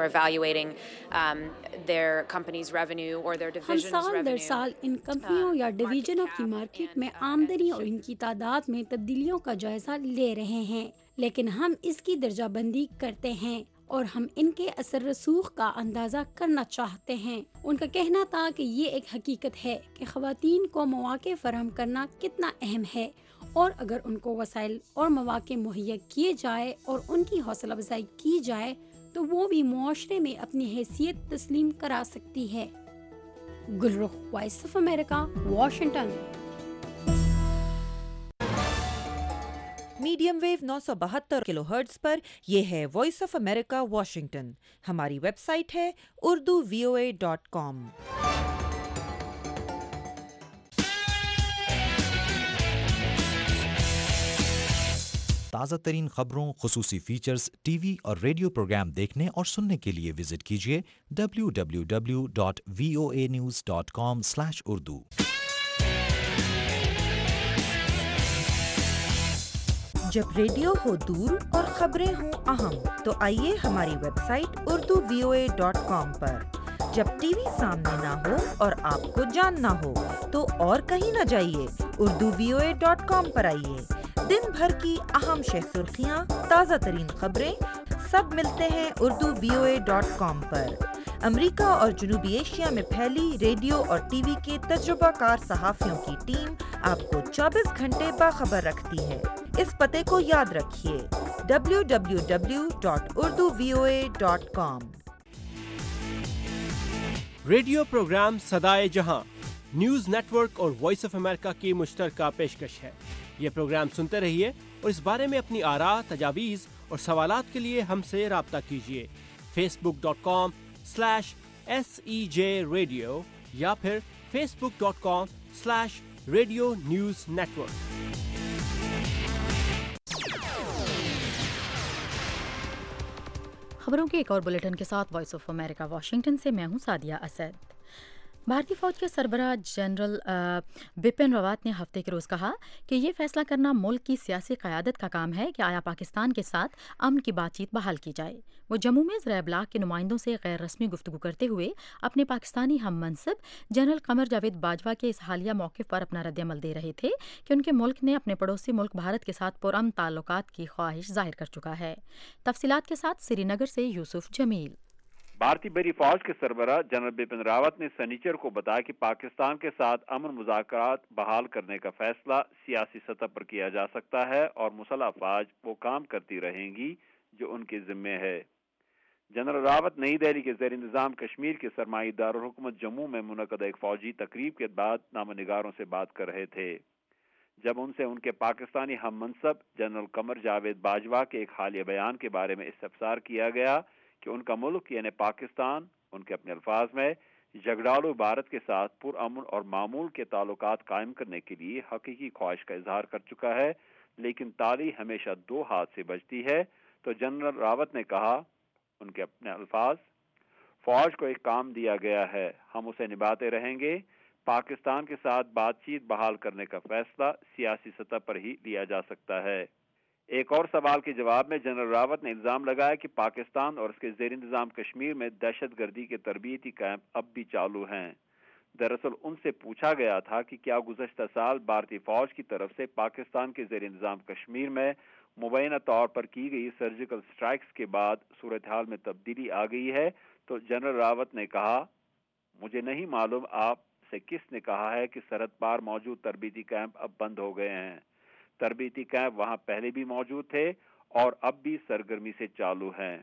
ہم سال در سال ان کمپنیوں یا ڈویژنوں کی مارکیٹ میں آمدنی اور ان کی تعداد میں تبدیلیوں کا جائزہ لے رہے ہیں، لیکن ہم اس کی درجہ بندی کرتے ہیں اور ہم ان کے اثر رسوخ کا اندازہ کرنا چاہتے ہیں۔ ان کا کہنا تھا کہ یہ ایک حقیقت ہے کہ خواتین کو مواقع فراہم کرنا کتنا اہم ہے، اور اگر ان کو وسائل اور مواقع مہیا کیے جائے اور ان کی حوصلہ افزائی کی جائے تو وہ بھی معاشرے میں اپنی حیثیت تسلیم کرا سکتی ہے۔ Gulrukh, Voice of America, Washington. Medium wave نو سو بہتر کلو ہرٹز پر یہ ہے وائس آف امریکہ واشنگٹن۔ ہماری ویب سائٹ ہے Urdu V O A dot کام۔ تازہ ترین خبروں، خصوصی فیچرز، ٹی وی اور ریڈیو پروگرام دیکھنے اور سننے کے لیے وزٹ کیجیے W W W dot V O A news dot com slash Urdu. جب ریڈیو ہو دور اور خبریں ہوں اہم تو آئیے ہماری website Urdu V O A dot com پر۔ جب ٹی وی سامنے نہ ہو اور آپ کو جاننا ہو تو اور کہیں نہ جائیے، Urdu V O A dot com پر آئیے۔ دن بھر کی اہم شہ سرخیاں، تازہ ترین خبریں سب ملتے ہیں Urdu V O A dot com پر۔ امریکہ اور جنوبی ایشیا میں پھیلی ریڈیو اور ٹی وی کے تجربہ کار صحافیوں کی ٹیم آپ کو چوبیس گھنٹے باخبر رکھتی ہے۔ اس پتے کو یاد رکھیے، W W W dot Urdu V O A dot com. Radio program صدائے جہاں نیوز نیٹ ورک اور وائس آف امریکہ کی مشترکہ پیشکش ہے۔ یہ پروگرام سنتے رہیے اور اس بارے میں اپنی آراء، تجاویز اور سوالات کے لیے ہم سے رابطہ کیجیے۔ Facebook dot com slash S E J radio یا پھر Facebook dot com slash radio news network. خبروں کے ایک اور بلیٹن کے ساتھ وائس آف امریکہ واشنگٹن سے میں ہوں سعدیہ اسد۔ بھارتی فوج کے سربراہ جنرل بپن راوت نے ہفتے کے روز کہا کہ یہ فیصلہ کرنا ملک کی سیاسی قیادت کا کام ہے کہ آیا پاکستان کے ساتھ امن کی بات چیت بحال کی جائے۔ وہ جموں میں ذرائع ابلاغ کے نمائندوں سے غیر رسمی گفتگو کرتے ہوئے اپنے پاکستانی ہم منصب جنرل قمر جاوید باجوہ کے اس حالیہ موقف پر اپنا رد عمل دے رہے تھے کہ ان کے ملک نے اپنے پڑوسی ملک بھارت کے ساتھ پرامن تعلقات کی خواہش ظاہر کر چکا ہے۔ تفصیلات کے ساتھ سری نگر سے یوسف جمیل۔ بھارتی بری فوج کے سربراہ جنرل بپن راوت نے سنیچر کو بتایا کہ پاکستان کے ساتھ امن مذاکرات بحال کرنے کا فیصلہ سیاسی سطح پر کیا جا سکتا ہے اور مسلح افواج وہ کام کرتی رہیں گی جو ان کے ذمے ہے۔ جنرل راوت نئی دہلی کے زیر انتظام کشمیر کے سرمائی دارالحکومت جموں میں منعقدہ ایک فوجی تقریب کے بعد نامہ نگاروں سے بات کر رہے تھے، جب ان سے ان کے پاکستانی ہم منصب جنرل قمر جاوید باجوہ کے ایک حالیہ بیان کے بارے میں استفسار کیا گیا کہ ان کا ملک یعنی پاکستان ان کے اپنے الفاظ میں جھگڑالو بھارت کے ساتھ پرامن اور معمول کے تعلقات قائم کرنے کے لیے حقیقی خواہش کا اظہار کر چکا ہے، لیکن تالی ہمیشہ دو ہاتھ سے بجتی ہے۔ تو جنرل راوت نے کہا، ان کے اپنے الفاظ، فوج کو ایک کام دیا گیا ہے، ہم اسے نبھاتے رہیں گے۔ پاکستان کے ساتھ بات چیت بحال کرنے کا فیصلہ سیاسی سطح پر ہی لیا جا سکتا ہے۔ ایک اور سوال کے جواب میں جنرل راوت نے الزام لگایا کہ پاکستان اور اس کے زیر انتظام کشمیر میں دہشت گردی کے تربیتی کیمپ اب بھی چالو ہیں۔ دراصل ان سے پوچھا گیا تھا کہ کیا گزشتہ سال بھارتی فوج کی طرف سے پاکستان کے زیر انتظام کشمیر میں مبینہ طور پر کی گئی سرجیکل سٹرائکس کے بعد صورتحال میں تبدیلی آ گئی ہے، تو جنرل راوت نے کہا، مجھے نہیں معلوم آپ سے کس نے کہا ہے کہ سرحد پار موجود تربیتی کیمپ اب بند ہو گئے ہیں۔ تربیتی کیمپ وہاں پہلے بھی موجود تھے اور اب بھی سرگرمی سے چالو ہیں۔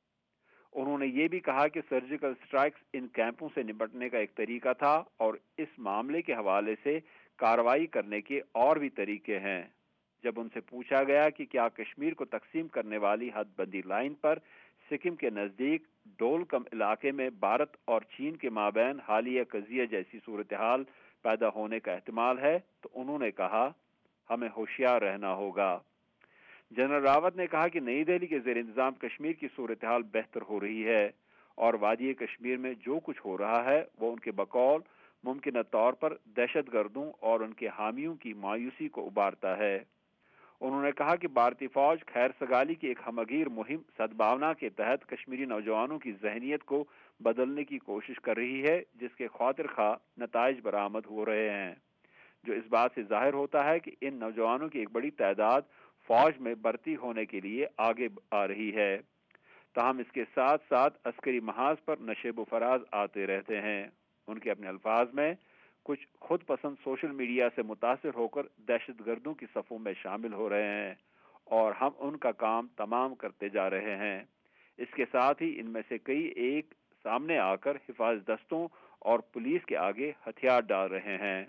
انہوں نے یہ بھی کہا کہ سرجیکل سٹرائکس ان کیمپوں سے نمٹنے کا ایک طریقہ تھا اور اس معاملے کے حوالے سے کارروائی کرنے کے اور بھی طریقے ہیں۔ جب ان سے پوچھا گیا کہ کیا کشمیر کو تقسیم کرنے والی حد بندی لائن پر سکم کے نزدیک ڈولکم علاقے میں بھارت اور چین کے مابین حالیہ قضیہ جیسی صورتحال پیدا ہونے کا احتمال ہے، تو انہوں نے کہا، ہمیں ہوشیار رہنا ہوگا۔ جنرل راوت نے کہا کہ نئی دہلی کے زیر انتظام کشمیر کی صورتحال بہتر ہو رہی ہے اور وادی کشمیر میں جو کچھ ہو رہا ہے وہ ان کے بقول ممکنہ طور پر دہشت گردوں اور ان کے حامیوں کی مایوسی کو ابھارتا ہے۔ انہوں نے کہا کہ بھارتی فوج خیر سگالی کی ایک ہمگیر مہم سدبھاونا کے تحت کشمیری نوجوانوں کی ذہنیت کو بدلنے کی کوشش کر رہی ہے، جس کے خاطر خواہ نتائج برآمد ہو رہے ہیں، جو اس بات سے ظاہر ہوتا ہے کہ ان نوجوانوں کی ایک بڑی تعداد فوج میں بھرتی ہونے کے لیے آگے آ رہی ہے۔ تاہم اس کے ساتھ ساتھ عسکری محاذ پر نشیب و فراز آتے رہتے ہیں۔ ان کے اپنے الفاظ میں، کچھ خود پسند سوشل میڈیا سے متاثر ہو کر دہشت گردوں کی صفوں میں شامل ہو رہے ہیں اور ہم ان کا کام تمام کرتے جا رہے ہیں۔ اس کے ساتھ ہی ان میں سے کئی ایک سامنے آ کر حفاظت دستوں اور پولیس کے آگے ہتھیار ڈال رہے ہیں۔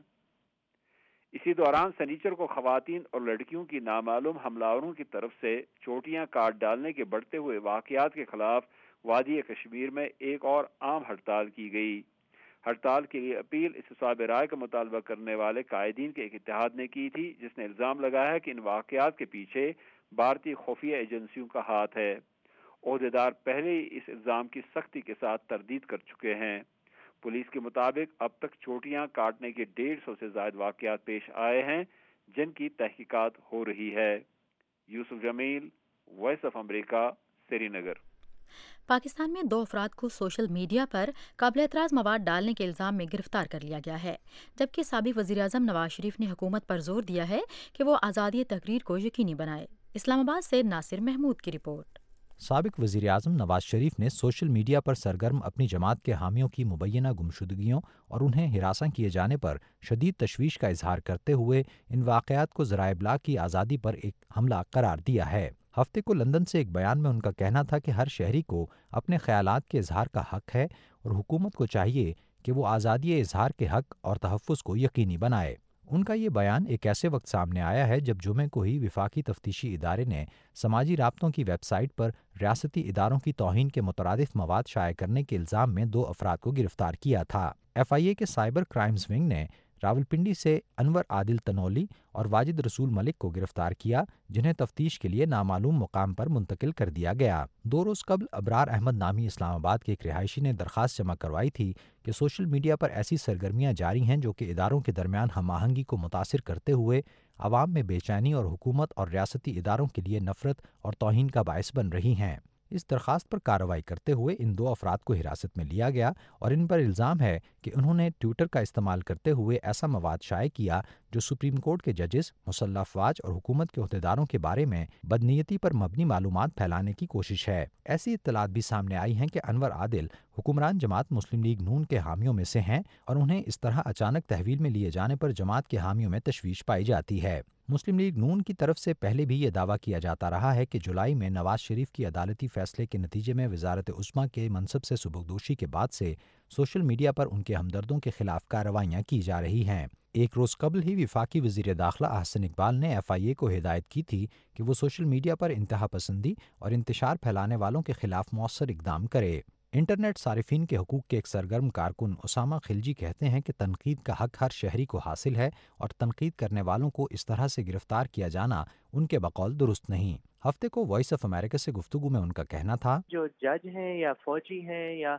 اسی دوران سنیچر کو خواتین اور لڑکیوں کی نامعلوم حملہ کی طرف سے چوٹیاں کاٹ ڈالنے کے بڑھتے ہوئے واقعات کے خلاف وادی کشمیر میں ایک اور عام ہڑتال کی گئی۔ ہڑتال کے لیے اپیل استصواب رائے کا مطالبہ کرنے والے قائدین کے ایک اتحاد نے کی تھی، جس نے الزام لگایا کہ ان واقعات کے پیچھے بھارتی خفیہ ایجنسیوں کا ہاتھ ہے۔ عہدیدار پہلے ہی اس الزام کی سختی کے ساتھ تردید کر چکے ہیں۔ پولیس کے مطابق اب تک چوٹیاں کاٹنے کے ڈیڑھ سو سے زائد واقعات پیش آئے ہیں، جن کی تحقیقات ہو رہی ہے۔ Yusuf Jameel, Voice of America, Srinagar. Pakistan میں دو افراد کو سوشل میڈیا پر قابل اعتراض مواد ڈالنے کے الزام میں گرفتار کر لیا گیا ہے، جبکہ سابق وزیراعظم نواز شریف نے حکومت پر زور دیا ہے کہ وہ آزادی تقریر کو یقینی بنائے۔ اسلام آباد سے ناصر محمود کی رپورٹ۔ سابق وزیراعظم نواز شریف نے سوشل میڈیا پر سرگرم اپنی جماعت کے حامیوں کی مبینہ گمشدگیوں اور انہیں ہراساں کیے جانے پر شدید تشویش کا اظہار کرتے ہوئے ان واقعات کو ذرائع ابلاغ کی آزادی پر ایک حملہ قرار دیا ہے۔ ہفتے کو لندن سے ایک بیان میں ان کا کہنا تھا کہ ہر شہری کو اپنے خیالات کے اظہار کا حق ہے اور حکومت کو چاہیے کہ وہ آزادی اظہار کے حق اور تحفظ کو یقینی بنائے۔ ان کا یہ بیان ایک ایسے وقت سامنے آیا ہے جب جمعے کو ہی وفاقی تفتیشی ادارے نے سماجی رابطوں کی ویب سائٹ پر ریاستی اداروں کی توہین کے مترادف مواد شائع کرنے کے الزام میں دو افراد کو گرفتار کیا تھا۔ ایف آئی اے کے سائبر کرائمز ونگ نے راولپنڈی سے انور عادل تنولی اور واجد رسول ملک کو گرفتار کیا، جنہیں تفتیش کے لیے نامعلوم مقام پر منتقل کر دیا گیا۔ دو روز قبل ابرار احمد نامی اسلام آباد کے ایک رہائشی نے درخواست جمع کروائی تھی کہ سوشل میڈیا پر ایسی سرگرمیاں جاری ہیں جو کہ اداروں کے درمیان ہم آہنگی کو متاثر کرتے ہوئے عوام میں بے چینی اور حکومت اور ریاستی اداروں کے لیے نفرت اور توہین کا باعث بن رہی ہیں۔ اس درخواست پر کارروائی کرتے ہوئے ان دو افراد کو حراست میں لیا گیا اور ان پر الزام ہے کہ انہوں نے ٹویٹر کا استعمال کرتے ہوئے ایسا مواد شائع کیا جو سپریم کورٹ کے ججز، مسلح افواج اور حکومت کے عہدیداروں کے بارے میں بدنیتی پر مبنی معلومات پھیلانے کی کوشش ہے۔ ایسی اطلاعات بھی سامنے آئی ہیں کہ انور عادل حکمران جماعت مسلم لیگ نون کے حامیوں میں سے ہیں اور انہیں اس طرح اچانک تحویل میں لیے جانے پر جماعت کے حامیوں میں تشویش پائی جاتی ہے۔ مسلم لیگ نون کی طرف سے پہلے بھی یہ دعویٰ کیا جاتا رہا ہے کہ جولائی میں نواز شریف کی عدالتی فیصلے کے نتیجے میں وزارت عظمیٰ کے منصب سے سبکدوشی کے بعد سے سوشل میڈیا پر ان کے ہمدردوں کے خلاف کارروائیاں کی جا رہی ہیں۔ ایک روز قبل ہی وفاقی وزیر داخلہ احسن اقبال نے ایف آئی اے کو ہدایت کی تھی کہ وہ سوشل میڈیا پر انتہا پسندی اور انتشار پھیلانے والوں کے خلاف مؤثر اقدام کرے۔ انٹرنیٹ صارفین کے حقوق کے ایک سرگرم کارکن اسامہ خلجی کہتے ہیں کہ تنقید کا حق ہر شہری کو حاصل ہے اور تنقید کرنے والوں کو اس طرح سے گرفتار کیا جانا ان کے بقول درست نہیں۔ ہفتے کو وائس آف امریکہ سے گفتگو میں ان کا کہنا تھا، جو جج ہیں یا فوجی ہیں یا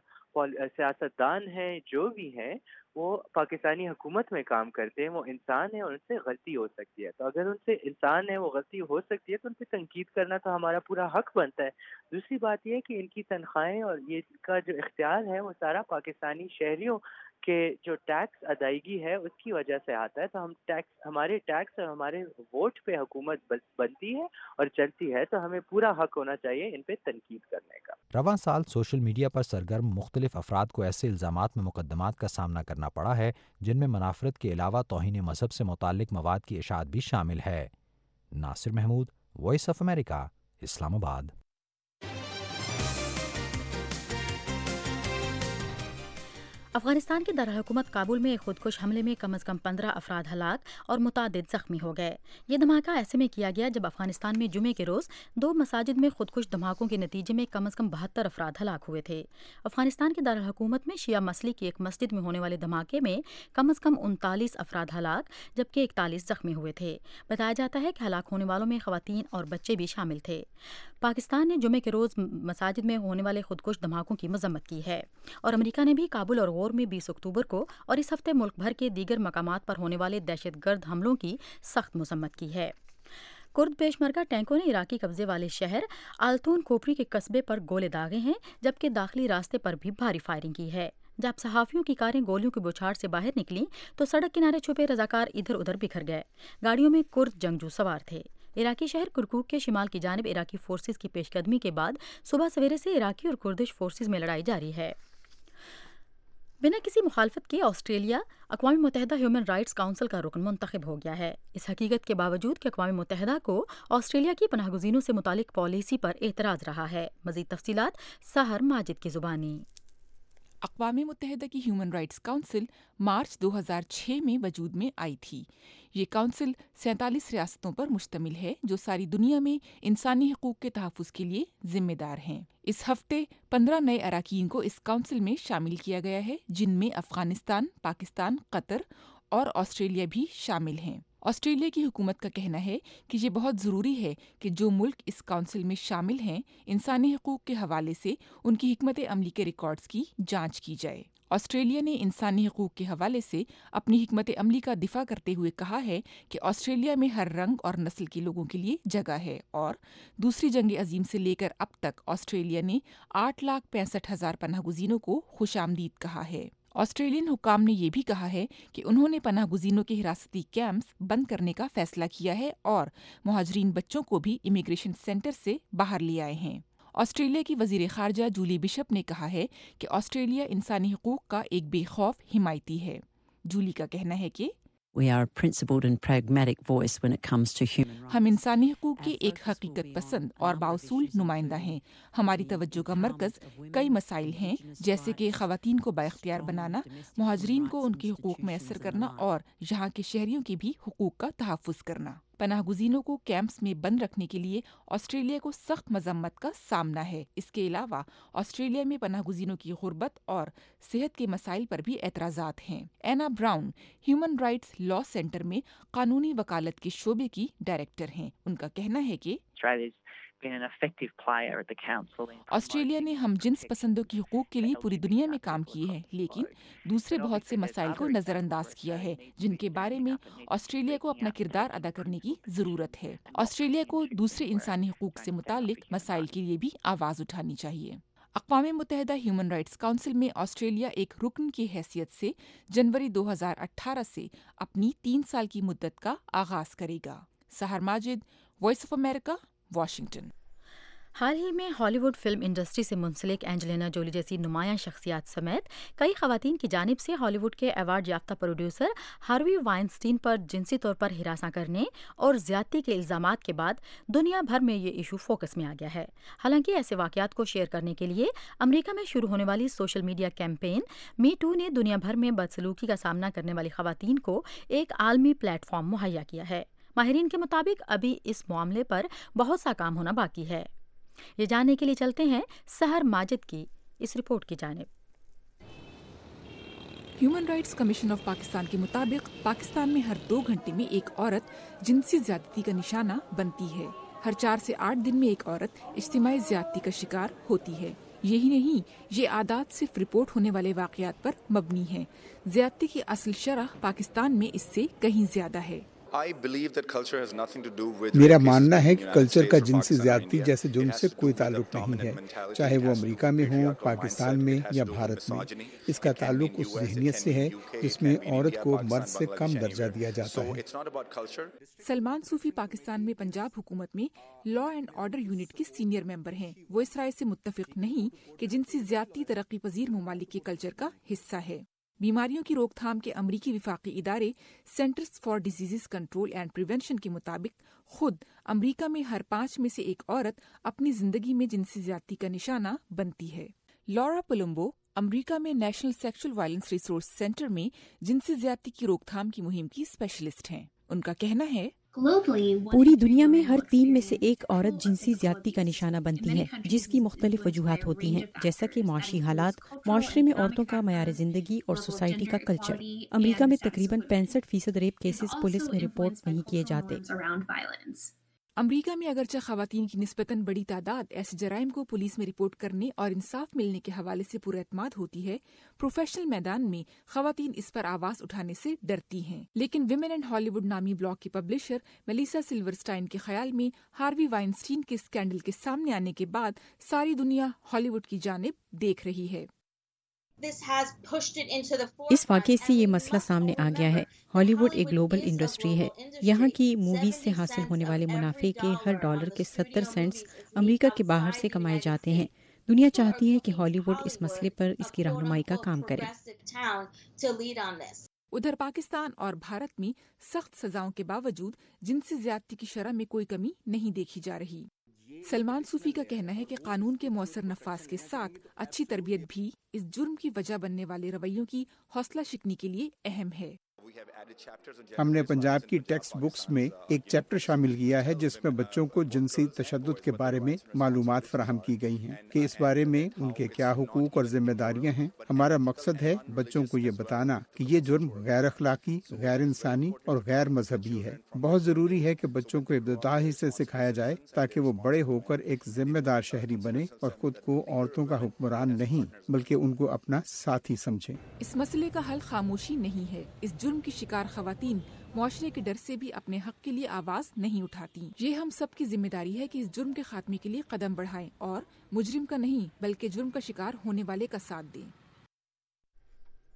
سیاستدان ہیں، جو بھی ہیں، وہ پاکستانی حکومت میں کام کرتے ہیں، وہ انسان ہیں اور ان سے غلطی ہو سکتی ہے۔ تو اگر ان سے انسان ہے، وہ غلطی ہو سکتی ہے، تو ان پہ تنقید کرنا تو ہمارا پورا حق بنتا ہے۔ دوسری بات یہ ہے کہ ان کی تنخواہیں اور یہ کا جو اختیار ہے وہ سارا پاکستانی شہریوں کے جو ٹیکس ادائیگی ہے اس کی وجہ سے آتا ہے۔ تو ہم ٹیکس ہمارے ٹیکس اور ہمارے ووٹ پہ حکومت بنتی ہے اور چلتی ہے، تو ہمیں پورا حق ہونا چاہیے ان پہ تنقید کرنے کا۔ رواں سال سوشل میڈیا پر سرگرم مختلف افراد کو ایسے الزامات میں مقدمات کا سامنا کرنا پڑا ہے جن میں منافرت کے علاوہ توہین مذہب سے متعلق مواد کی اشاعت بھی شامل ہے۔ Nasir Mahmood, Voice of America, Islamabad. Afghanistan کے دارالحکومت کابل میں ایک خودکش حملے میں کم از کم پندرہ افراد ہلاک اور متعدد زخمی ہو گئے۔ یہ دھماکہ ایسے میں کیا گیا جب افغانستان میں جمعے کے روز دو مساجد میں خودکش دھماکوں کے نتیجے میں کم از کم بہتر افراد ہلاک ہوئے تھے۔ افغانستان کے دارالحکومت میں شیعہ مسلح کی ایک مسجد میں ہونے والے دھماکے میں کم از کم انتالیس افراد ہلاک جبکہ اکتالیس زخمی ہوئے تھے۔ بتایا جاتا ہے کہ ہلاک ہونے والوں میں خواتین اور بچے بھی شامل تھے۔ پاکستان نے جمعے کے روز مساجد میں ہونے والے خودکش دھماکوں کی مذمت کی ہے اور امریکہ نے بھی کابل اور غور میں بیس اکتوبر کو اور اس ہفتے ملک بھر کے دیگر مقامات پر ہونے والے دہشت گرد حملوں کی سخت مذمت کی ہے۔ کرد پیشمرگہ ٹینکوں نے عراقی قبضے والے شہر آلتون کوپری کے قصبے پر گولے داغے ہیں جبکہ داخلی راستے پر بھی بھاری فائرنگ کی ہے۔ جب صحافیوں کی کاریں گولیوں کی بوچھاڑ سے باہر نکلیں تو سڑک کنارے چھپے رضاکار ادھر ادھر بکھر گئے۔ گاڑیوں میں کرد جنگجو سوار تھے۔ عراقی شہر کرکوک کے شمال کی جانب عراقی فورسز کی پیش قدمی کے بعد صبح سویرے سے عراقی اور کردش فورسز میں لڑائی جاری ہے۔ بنا کسی مخالفت کے آسٹریلیا اقوام متحدہ ہیومن رائٹس کونسل کا رکن منتخب ہو گیا ہے، اس حقیقت کے باوجود کہ اقوام متحدہ کو آسٹریلیا کی پناہ گزینوں سے متعلق پالیسی پر اعتراض رہا ہے۔ مزید تفصیلات سحر ماجد کی زبانی۔ اقوام متحدہ کی ہیومن رائٹس کونسل مارچ دو ہزار چھ میں وجود میں آئی تھی۔ یہ کونسل سینتالیس ریاستوں پر مشتمل ہے جو ساری دنیا میں انسانی حقوق کے تحفظ کے لیے ذمہ دار ہیں۔ اس ہفتے پندرہ نئے اراکین کو اس کونسل میں شامل کیا گیا ہے جن میں افغانستان، پاکستان، قطر اور آسٹریلیا بھی شامل ہیں۔ آسٹریلیا کی حکومت کا کہنا ہے کہ یہ بہت ضروری ہے کہ جو ملک اس کونسل میں شامل ہیں انسانی حقوق کے حوالے سے ان کی حکمت عملی کے ریکارڈز کی جانچ کی جائے۔ آسٹریلیا نے انسانی حقوق کے حوالے سے اپنی حکمت عملی کا دفاع کرتے ہوئے کہا ہے کہ آسٹریلیا میں ہر رنگ اور نسل کے لوگوں کے لیے جگہ ہے اور دوسری جنگ عظیم سے لے کر اب تک آسٹریلیا نے آٹھ لاکھ پینسٹھ ہزار پناہ گزینوں کو خوش آمدید کہا ہے۔ آسٹریلین حکام نے یہ بھی کہا ہے کہ انہوں نے پناہ گزینوں کے حراستی کیمپس بند کرنے کا فیصلہ کیا ہے اور مہاجرین بچوں کو بھی امیگریشن سینٹر سے باہر لے آئے ہیں۔ آسٹریلیا کی وزیر خارجہ جولی بشپ نے کہا ہے کہ آسٹریلیا انسانی حقوق کا ایک بے خوف حمایتی ہے۔ جولی کا کہنا ہے کہ We are a principled and pragmatic voice when it comes to human rights. हम इंसानी हकूक़ के एक हकीकत पसंद और बाउसूल नुमाइंदा हैं। हमारी तवज्जो का मरकज़ कई मसाइल हैं, जैसे कि ख़वातीन को बाइख्तियार बनाना, मुहाजिरीन को उनके हकूक़ मैसर करना और यहाँ के शहरियों के भी हकूक़ का तहफ़्फ़ुज़ करना। पनाहगुज़ीनों को कैंप्स में बंद रखने के लिए ऑस्ट्रेलिया को सख्त मज़म्मत का सामना है। इसके अलावा ऑस्ट्रेलिया में पनाहगुज़ीनों की गुर्बत और सेहत के मसाइल पर भी एतराज़ात हैं। Anna Brown human rights law centre में कानूनी वकालत के शोबे की डायरेक्टर हैं। उनका कहना है कि ऑस्ट्रेलिया ने हम जिन्स पसंदों की हकूक़ के लिए पूरी दुनिया में काम किए हैं, लेकिन दूसरे बहुत से मसाइल को नज़रअंदाज किया है, जिनके बारे में ऑस्ट्रेलिया को अपना किरदार अदा करने की ज़रूरत है। ऑस्ट्रेलिया को दूसरे इंसानी हकूक़ से मुतालिक मसाइल के लिए भी आवाज़ उठानी चाहिए। अक़वाम मुत्तहिदा ह्यूमन राइट्स काउंसिल में ऑस्ट्रेलिया एक रुकन की हैसियत से जनवरी दो हज़ार अठारह से अपनी तीन साल की मुद्दत का आगाज़ करेगा। Sehar Majid, Voice of America, Washington. हाल ही में हॉलीवुड फिल्म इंडस्ट्री से मुंसलिक एंजेलिना जोली जैसी नुमायां शख्सियात समेत कई खवातीन की जानिब से हॉलीवुड के अवार्ड याफ्ता प्रोड्यूसर हार्वी वाइनस्टीन पर जिनसी तौर पर हिरासा करने और ज्यादती के इल्जामात के बाद दुनिया भर में ये इशू फोकस में आ गया है। हालांकि ऐसे वाकयात को शेयर करने के लिए अमरीका में शुरू होने वाली social media campaign me too ने दुनिया भर में बदसलूकी का सामना करने वाली खवातीन को एक आलमी प्लेटफॉर्म मुहैया किया है। माहिरीन के मुताबिक अभी इस मामले पर बहुत सा काम होना बाकी है। ये जानने के लिए चलते हैं सहर माजिद की इस रिपोर्ट की जानिब। Human rights commission of Pakistan के मुताबिक पाकिस्तान में हर दो घंटे में एक औरत जिनसी ज्यादती का निशाना बनती है। हर चार से आठ दिन में एक औरत इज्तिमाई ज्यादती का शिकार होती है। यही नहीं, ये आदात सिर्फ रिपोर्ट होने वाले वाकयात पर मबनी है। ज्यादती की असल शरह पाकिस्तान में इससे कहीं ज्यादा है। मेरा मानना है कि कल्चर का जिनसी ज्यादती जैसे जुर्म से कोई ताल्लुक नहीं है, चाहे वो अमेरिका में हो, पाकिस्तान में या भारत में। इसका ताल्लुक उस ज़हनियत से है जिसमें औरत को मर्द से कम दर्जा दिया जाता है। सलमान सूफी पाकिस्तान में पंजाब हुकूमत में लॉ एंड ऑर्डर यूनिट के सीनियर मेंबर हैं। वो इस राय से मुत्तफिक नहीं कि जिनसी ज्यादती तरक्की पजीर ममालिक के कल्चर का हिस्सा है। बीमारियों की रोकथाम के अमरीकी विफाकी इदारे centers for disease control and prevention के मुताबिक खुद अमरीका में हर पाँच में से एक औरत अपनी जिंदगी में जिनसी ज्यादती का निशाना बनती है। लॉरा पोलम्बो अमरीका में national sexual violence resource center में जिनसी ज्यादती की रोकथाम की मुहिम की स्पेशलिस्ट हैं। उनका कहना है, पूरी दुनिया में हर तीन में से एक औरत जिनसी ज्यादती का निशाना बनती है, जिसकी मुख्तलिफ वजूहात होती हैं, जैसा कि माशी हालात, माशरे में औरतों का मयार जिंदगी और सोसाइटी का कल्चर। अमेरिका में तकरीबन पैंसठ फीसद रेप केसेस पुलिस में रिपोर्ट नहीं किए जाते। अमरीका में अगरचे खवातीन की निस्बतन बड़ी तादाद ऐसे जराइम को पुलिस में रिपोर्ट करने और इंसाफ मिलने के हवाले से पुरएतमाद होती है, प्रोफेशनल मैदान में खवातीन इस पर आवाज उठाने से डरती हैं। लेकिन विमेन एंड हॉलीवुड नामी ब्लॉग की पब्लिशर मेलिसा सिल्वरस्टाइन के ख्याल में हार्वी वाइनस्टीन के स्कैंडल के सामने आने के बाद सारी दुनिया हॉलीवुड की जानिब देख रही है। इस वाक़े से ये मसला सामने आ गया है। हॉलीवुड एक ग्लोबल इंडस्ट्री है। यहाँ की मूवीज से हासिल होने वाले मुनाफे के हर डॉलर के सत्तर सेंट्स अमेरिका के बाहर से कमाए जाते हैं। दुनिया चाहती है कि हॉलीवुड इस मसले पर इसकी रहनुमाई का काम करे। उधर पाकिस्तान और भारत में सख्त सजाओं के बावजूद जिनसी ज्यादती की शरह में कोई कमी नहीं देखी जा रही। सलमान सूफी का कहना है कि कानून के मौसर नफाज के साथ अच्छी तरबियत भी इस जुर्म की वजह बनने वाले रवैयों की हौसला शिकनी के लिए अहम है। हमने पंजाब की टेक्स्ट बुक्स में एक चैप्टर शामिल किया है जिसमें बच्चों को जिनसी तशद्दुद के बारे में मालूमात फराहम की गई हैं कि इस बारे में उनके क्या हुकूक और जिम्मेदारियां हैं। हमारा मकसद है बच्चों को ये बताना कि ये जुर्म गैर अखलाकी, गैर इंसानी और गैर मजहबी है। बहुत जरूरी है कि बच्चों को इब्तिदा ही से सिखाया जाए ताकि वो बड़े होकर एक जिम्मेदार शहरी बने और खुद को औरतों का हुक्मरान नहीं बल्कि उनको अपना साथी समझे। इस मसले का हल खामोशी नहीं है। इस जुर्म की शिकार खवातीन मुआशरे के डर से भी अपने हक के लिए आवाज नहीं उठाती। ये हम सब की जिम्मेदारी है कि इस जुर्म के खात्मे के लिए कदम बढ़ाएं और मुजरिम का नहीं बल्कि जुर्म का शिकार होने वाले का साथ दें।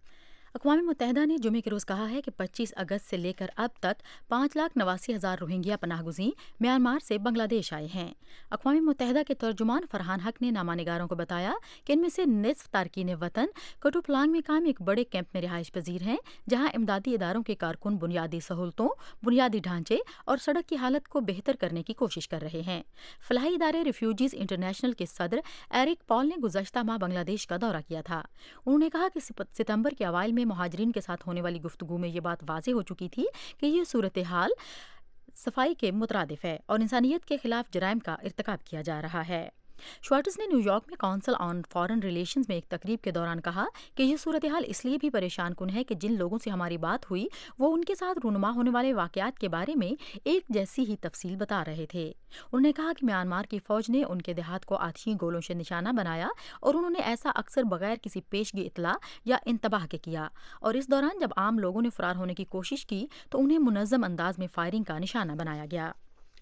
اقوام متحدہ نے جمعے کے روز کہا ہے کہ پچیس اگست سے لے کر اب تک پانچ لاکھ نواسی ہزار روہنگیا پناہ گزین میانمار سے بنگلہ دیش آئے ہیں۔ اقوام متحدہ کے ترجمان فرحان حق نے نامہ نگاروں کو بتایا کہ ان میں سے نصف تارکین وطن کٹوپلانگ میں قائم ایک بڑے کیمپ میں رہائش پذیر ہیں، جہاں امدادی اداروں کے کارکن بنیادی سہولتوں، بنیادی ڈھانچے اور سڑک کی حالت کو بہتر کرنے کی کوشش کر رہے ہیں۔ فلاحی ادارے ریفیوجیز انٹرنیشنل کے صدر ایرک پال نے گزشتہ ماہ بنگلہ دیش کا دورہ کیا تھا۔ انہوں نے کہا کہ ستمبر کے اوائل میں مہاجرین کے ساتھ ہونے والی گفتگو میں یہ بات واضح ہو چکی تھی کہ یہ صورتحال صفائی کے مترادف ہے اور انسانیت کے خلاف جرائم کا ارتکاب کیا جا رہا ہے۔ شوارٹز نے نیو یارک میں کونسل آن فارن ریلیشنز میں ایک تقریب کے دوران کہا کہ یہ صورتحال اس لیے بھی پریشان کن ہے کہ جن لوگوں سے ہماری بات ہوئی وہ ان کے ساتھ رونما ہونے والے واقعات کے بارے میں ایک جیسی ہی تفصیل بتا رہے تھے۔ انہوں نے کہا کہ میانمار کی فوج نے ان کے دیہات کو آتشی گولوں سے نشانہ بنایا اور انہوں نے ایسا اکثر بغیر کسی پیشگی اطلاع یا انتباہ کے کیا، اور اس دوران جب عام لوگوں نے فرار ہونے کی کوشش کی تو انہیں منظم انداز میں فائرنگ کا نشانہ بنایا گیا۔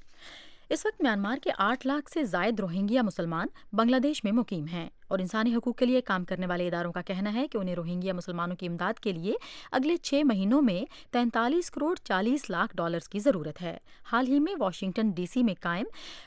اس وقت میانمار کے آٹھ لاکھ سے زائد روہنگیا مسلمان بنگلہ دیش میں مقیم ہیں، اور انسانی حقوق کے لیے کام کرنے والے اداروں کا کہنا ہے کہ انہیں روہنگیا مسلمانوں کی امداد کے لیے اگلے چھ مہینوں میں تینتالیس کروڑ چالیس لاکھ ڈالرز کی ضرورت ہے۔ حال ہی میں واشنگٹن ڈی سی میں قائم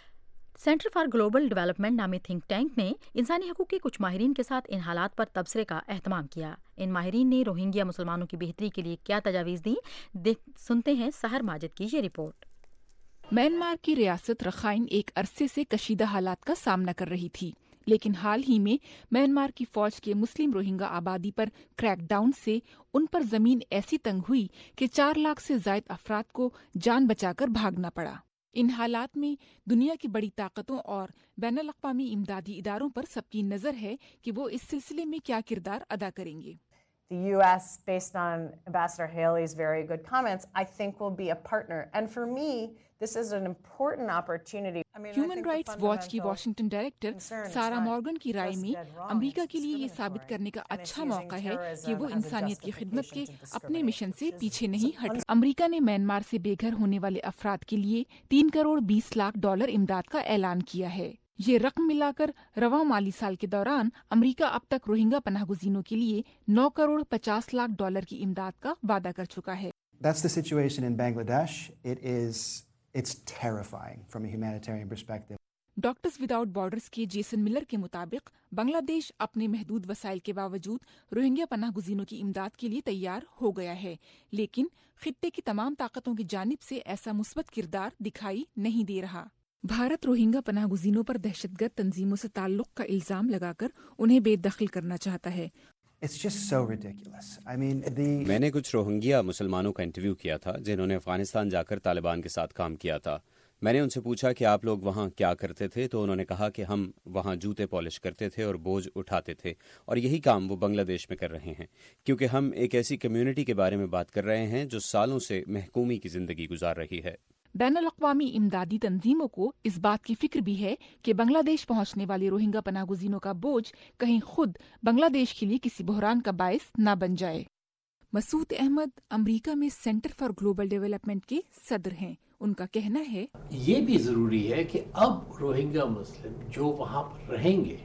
سینٹر فار گلوبل ڈیولپمنٹ نامی تھنک ٹینک نے انسانی حقوق کے کچھ ماہرین کے ساتھ ان حالات پر تبصرے کا اہتمام کیا۔ ان ماہرین نے روہنگیا مسلمانوں کی بہتری کے لیے کیا تجاویز دیں، سنتے ہیں سحر ماجد کی یہ رپورٹ۔ میانمار کی ریاست رخائن ایک عرصے سے کشیدہ حالات کا سامنا کر رہی تھی، لیکن حال ہی میں میانمار کی فوج کے مسلم روہنگا آبادی پر کریک ڈاؤن سے ان پر زمین ایسی تنگ ہوئی کہ چار لاکھ سے زائد افراد کو جان بچا کر بھاگنا پڑا۔ ان حالات میں دنیا کی بڑی طاقتوں اور بین الاقوامی امدادی اداروں پر سب کی نظر ہے کہ وہ اس سلسلے میں کیا کردار ادا کریں گے۔ The U S, based on Ambassador Haley's very good comments, I think will be a partner. And for me, this is an important opportunity. Human rights watch کی واشنگٹن ڈائریکٹر سارا مورگن کی رائے میں امریکہ کے لیے یہ ثابت کرنے کا اچھا موقع ہے کہ وہ انسانیت کی خدمت کے اپنے مشن سے پیچھے نہیں ہٹ۔ امریکہ نے میانمار سے بے گھر ہونے والے افراد کے لیے تین کروڑ بیس لاکھ ڈالر امداد کا اعلان کیا ہے۔ یہ رقم ملا کر رواں مالی سال کے دوران امریکہ اب تک روہنگا پناہ گزینوں کے لیے نو کروڑ پچاس لاکھ ڈالر کی امداد کا وعدہ کر چکا ہے۔ That's the situation in Bangladesh. It is it's terrifying from a humanitarian perspective. Doctors without borders کے جیسن ملر کے مطابق بنگلہ دیش اپنے محدود وسائل کے باوجود روہنگیا پناہ گزینوں کی امداد کے لیے تیار ہو گیا ہے، لیکن خطے کی تمام طاقتوں کی جانب سے ایسا مثبت کردار دکھائی نہیں دے رہا۔ بھارت روہنگا پناہ گزینوں پر دہشت گرد تنظیموں سے تعلق کا الزام لگا کر انہیں بے دخل کرنا چاہتا ہے۔ It's just so ridiculous. I mean, the... میں نے کچھ روہنگیا مسلمانوں کا انٹرویو کیا تھا جنہوں نے افغانستان جا کر طالبان کے ساتھ کام کیا تھا۔ میں نے ان سے پوچھا کہ آپ لوگ وہاں کیا کرتے تھے، تو انہوں نے کہا کہ ہم وہاں جوتے پالش کرتے تھے اور بوجھ اٹھاتے تھے، اور یہی کام وہ بنگلہ دیش میں کر رہے ہیں، کیونکہ ہم ایک ایسی کمیونٹی کے بارے میں بات کر رہے ہیں جو سالوں سے محکومی کی زندگی گزار رہی ہے۔ بین الاقوامی امدادی تنظیموں کو اس بات کی فکر بھی ہے کہ بنگلہ دیش پہنچنے والی روہنگا پناہ گزینوں کا بوجھ کہیں خود بنگلہ دیش کے لیے کسی بحران کا باعث نہ بن جائے۔ مسعود احمد امریکہ میں سینٹر فار گلوبل ڈیولپمنٹ کے صدر ہیں۔ ان کا کہنا ہے یہ بھی ضروری ہے کہ اب روہنگا مسلم جو وہاں پر رہیں گے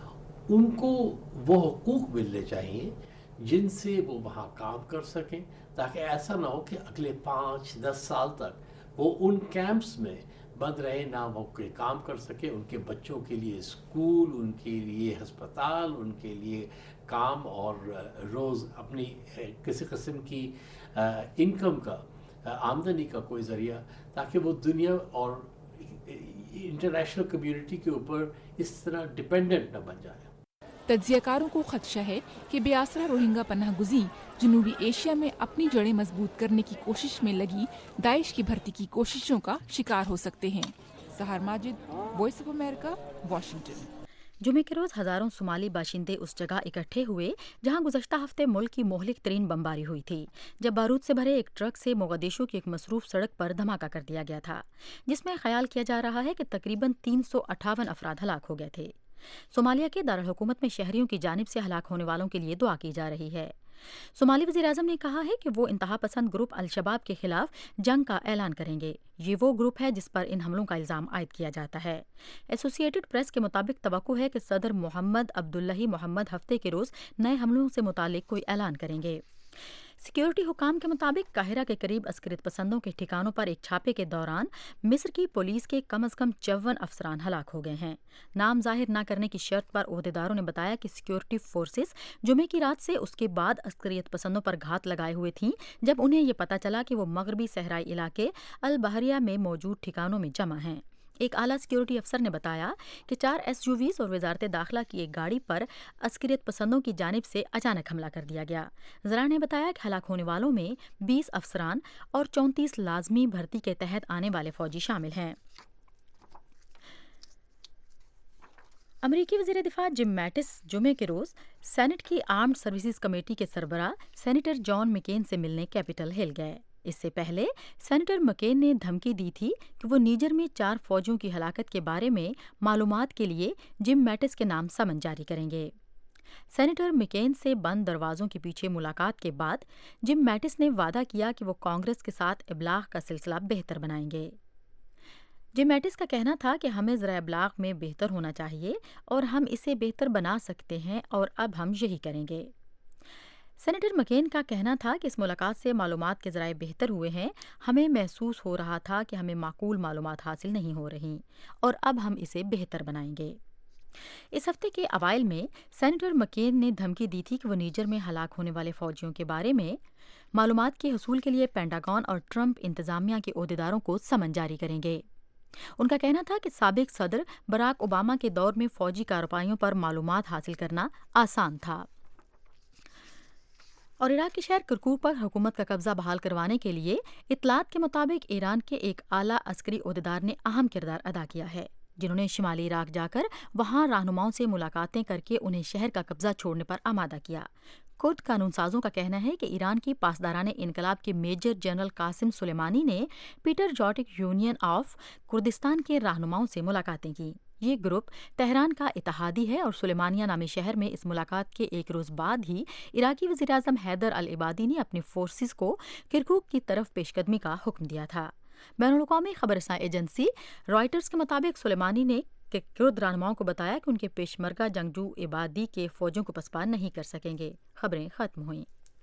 ان کو وہ حقوق ملنے چاہیے جن سے وہ وہاں کام کر سکیں، تاکہ ایسا نہ ہو کہ اگلے پانچ دس سال تک وہ ان کیمپس میں بند رہے، نہ وہ کوئی کام کر سکے۔ ان کے بچوں کے لیے اسکول، ان کے لیے ہسپتال، ان کے لیے کام اور روز اپنی کسی قسم کی انکم کا، آمدنی کا کوئی ذریعہ، تاکہ وہ دنیا اور انٹرنیشنل کمیونٹی کے اوپر اس طرح ڈپینڈنٹ نہ بن جائے۔ تجزیہ کاروں کو خدشہ ہے کہ بے آسرا روہنگا پناہ گزین جنوبی ایشیا میں اپنی جڑیں مضبوط کرنے کی کوشش میں لگی داعش کی بھرتی کی کوششوں کا شکار ہو سکتے ہیں۔ Sehar Majid, voice of America, Washington. جمعے کے روز ہزاروں صومالی باشندے اس جگہ اکٹھے ہوئے جہاں گزشتہ ہفتے ملک کی مہلک ترین بمباری ہوئی تھی، جب بارود سے بھرے ایک ٹرک سے موغودیشو کی ایک مصروف سڑک پر دھماکہ کر دیا گیا تھا، جس میں خیال کیا جا رہا ہے کہ تقریباً تین سو اٹھاون افراد ہلاک ہو گئے تھے۔ صومالیہ کے دارالحکومت میں شہریوں کی جانب سے ہلاک ہونے والوں کے لیے دعا کی جا رہی ہے۔ صومالی وزیراعظم نے کہا ہے کہ وہ انتہا پسند گروپ الشباب کے خلاف جنگ کا اعلان کریں گے۔ یہ وہ گروپ ہے جس پر ان حملوں کا الزام عائد کیا جاتا ہے۔ ایسوسی ایٹڈ پریس کے مطابق توقع ہے کہ صدر محمد عبداللہ محمد ہفتے کے روز نئے حملوں سے متعلق کوئی اعلان کریں گے۔ सिक्योरिटी हुकाम के मुताबिक काहिरा के करीब अस्करियत पसंदों के ठिकानों पर एक छापे के दौरान मिस्र की पुलिस के कम अज़ कम चौवन अफसरान हलाक हो गए हैं। नाम जाहिर न करने की शर्त पर ओहदेदारों ने बताया कि सिक्योरिटी फोर्सेस जुमे की रात से उसके बाद अस्करियत पसंदों पर घात लगाए हुए थीं जब उन्हें ये पता चला कि वो मगरबी सहराई इलाके अल बहरिया में मौजूद ठिकानों में जमा हैं। एक आला सिक्योरिटी अफसर ने बताया कि चार एसयूवीज और वजारत दाखिला की एक गाड़ी पर अस्करियत पसंदों की जानिब से अचानक हमला कर दिया गया। ज़रा ने बताया कि हलाक होने वालों में बीस अफसरान और चौंतीस लाजमी भर्ती के तहत आने वाले फौजी शामिल हैं। अमरीकी वज़ीर दिफा जिम मैटिस जुमे के रोज़ सेनेट की आर्म्ड सर्विसेज कमेटी के सरबराह सेनेटर जॉन मैकेन से मिलने कैपिटल हिल गए। इससे पहले सेनेटर मैकेन ने धमकी दी थी कि वो नीजर में चार फौजियों की हलाकत के बारे में मालूमात के लिए जिम मैटिस के नाम समन जारी करेंगे। सेनेटर मैकेन से बंद दरवाजों के पीछे मुलाकात के बाद जिम मैटिस ने वादा किया कि वो कांग्रेस के साथ इब्लाग का सिलसिला बेहतर बनाएंगे। जिम मैटिस का कहना था कि हमें ज़रा इब्लाग में बेहतर होना चाहिए और हम इसे बेहतर बना सकते हैं और अब हम यही करेंगे। सेनेटर मैकेन का कहना था कि इस मुलाकात से मालूमात के ज़राए बेहतर हुए हैं। हमें महसूस हो रहा था कि हमें माकूल मालूमात हासिल नहीं हो रही और अब हम इसे बेहतर बनाएंगे। इस हफ्ते के अवाइल में सेनेटर मैकेन ने धमकी दी थी कि वो नीजर में हलाक होने वाले फौजियों के बारे में मालूमात के हसूल के लिए पेंटागन और ट्रंप इंतजामिया के ओहदेदारों को समन जारी करेंगे। उनका कहना था कि साबिक सदर बराक ओबामा के दौर में फौजी कार्रवाइयों पर मालूमात हासिल करना आसान था। और इराक के शहर किरकुक पर हुकूमत का कब्जा बहाल करवाने के लिए इतलात के मुताबिक ईरान के एक आला अस्करी ओहदेदार ने अहम किरदार अदा किया है, जिन्होंने शिमाली इराक जाकर वहां रहनुमाओं से मुलाकातें करके उन्हें शहर का कब्जा छोड़ने पर आमादा किया। कुर्द कानून साजों का कहना है कि ईरान की पासदाराने इनकलाब के मेजर जनरल कासिम सुलेमानी ने patriotic union of Kurdistan के रहनुमाओं से मुलाकातें की। ये ग्रुप तेहरान का इत्तेहादी है और सुलेमानिया नामी शहर में इस मुलाकात के एक रोज़ बाद ही इराकी वज़ीर-ए-आज़म हैदर अल इबादी ने अपनी फोर्सेस को किरकुक की तरफ पेशकदमी का हुक्म दिया था। बैनुल-अक़वामी खबरसां एजेंसी रॉयटर्स के मुताबिक सुलेमानी ने कुर्द रहनुमाओं को बताया कि उनके पेशमरगा जंगजू इबादी के फौजों को पसपा नहीं कर सकेंगे। खबरें खत्म हुईं।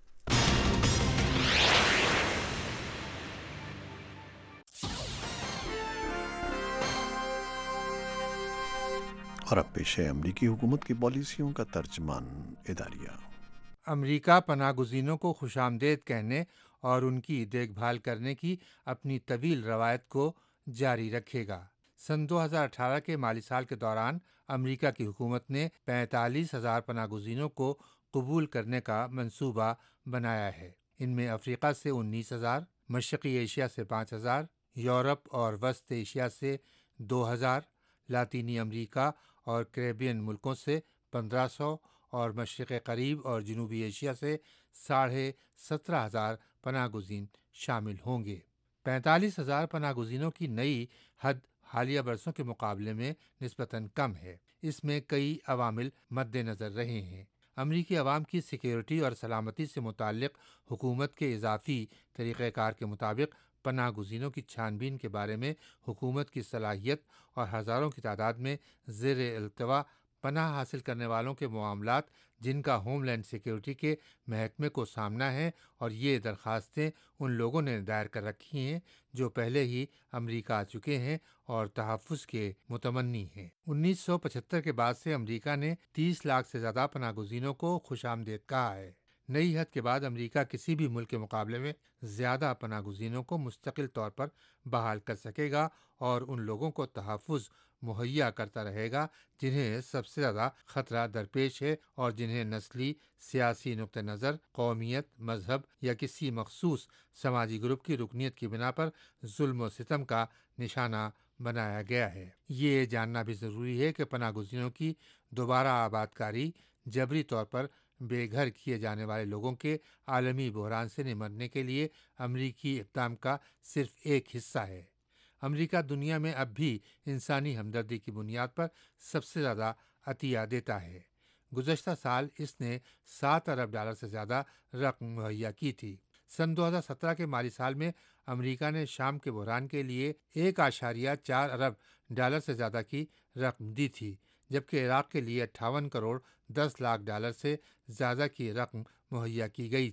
और अब पेश है अमरीकी हुकूमत की पॉलिसियों का तर्जमान इदारिया। अमरीका पनाहगुज़ीनों को खुशामदेद कहने और उनकी देखभाल करने की अपनी तवील रवायत को जारी रखेगा। सन दो हज़ार अठारह के माली साल के दौरान अमरीका की हुकूमत ने पैंतालीस हजार पनाहगुज़ीनों को कबूल करने का मंसूबा बनाया है। इनमें अफ्रीका से उन्नीस हजार, मशरक़ी एशिया से पाँच हजार, यूरोप और वस्त एशिया से दो हजार, लातीनी अमरीका और कैरेबियन मुल्कों से पंद्रह सौ और मशरिक़ करीब और जनूबी एशिया से साढ़े सत्रह हजार पनाहगुज़ीन शामिल होंगे। पैंतालीस हजार पनाहगुज़ीनों की नई हद हालिया बरसों के मुकाबले में निस्बतन कम है। इसमें कई अवामिल मद्देनज़र रहे हैं। अमरीकी अवाम की सिक्योरिटी और सलामती से मुताल्लिक़ हुकूमत के इजाफ़ी तरीक़ेकार के मुताबिक पनाहगुज़ीनों की छानबीन के बारे में हुकूमत की सलाहियत और हज़ारों की तादाद में ज़ेर इल्तवा पनाह हासिल करने वालों के मामलात जिनका होमलैंड सिक्योरिटी के महकमे को सामना है, और ये दरख्वास्तें उन लोगों ने दायर कर रखी हैं जो पहले ही अमरीका आ चुके हैं और तहफ़्फ़ुज़ के मुतमन्नी हैं। उन्नीस सौ पचहत्तर के बाद से अमरीका ने तीस लाख से ज़्यादा पनाहगुज़ीनों को खुशामदेद कहा है। नई हद के बाद अमरीका किसी भी मुल्क के मुकाबले में ज़्यादा पनाहगुज़ीनों को मुस्तकिल तौर पर बहाल कर सकेगा और उन लोगों को तहफ़्फ़ुज़ मुहैया करता रहेगा जिन्हें सबसे ज़्यादा ख़तरा दरपेश है और जिन्हें नस्ली, सियासी नुक्ते नज़र, कौमियत, मज़हब या किसी मखसूस समाजी ग्रुप की रुकनीत की बिना पर जुल्म व सितम का निशाना बनाया गया है। ये जानना भी ज़रूरी है कि पनाहगुज़ीनों की दोबारा आबादकारी जबरी तौर पर बेघर किए जाने वाले लोगों के आलमी बहरान से निमटने के लिए अमरीकी इक़दाम का सिर्फ एक हिस्सा है। अमरीका दुनिया में अब भी इंसानी हमदर्दी की बुनियाद पर सबसे ज़्यादा अतिया देता है। गुज़श्ता साल इसने सात अरब डॉलर से ज़्यादा रकम मुहैया की थी। सन दो हज़ार सत्रह के माली साल में अमरीका ने शाम के बहरान के लिए एक आशारिया चार अरब डॉलर से ज़्यादा की रकम दी थी, जबकि इराक़ के लिए अट्ठावन करोड़ दस लाख डॉलर से ज़्यादा की रकम मुहैया की गई थी।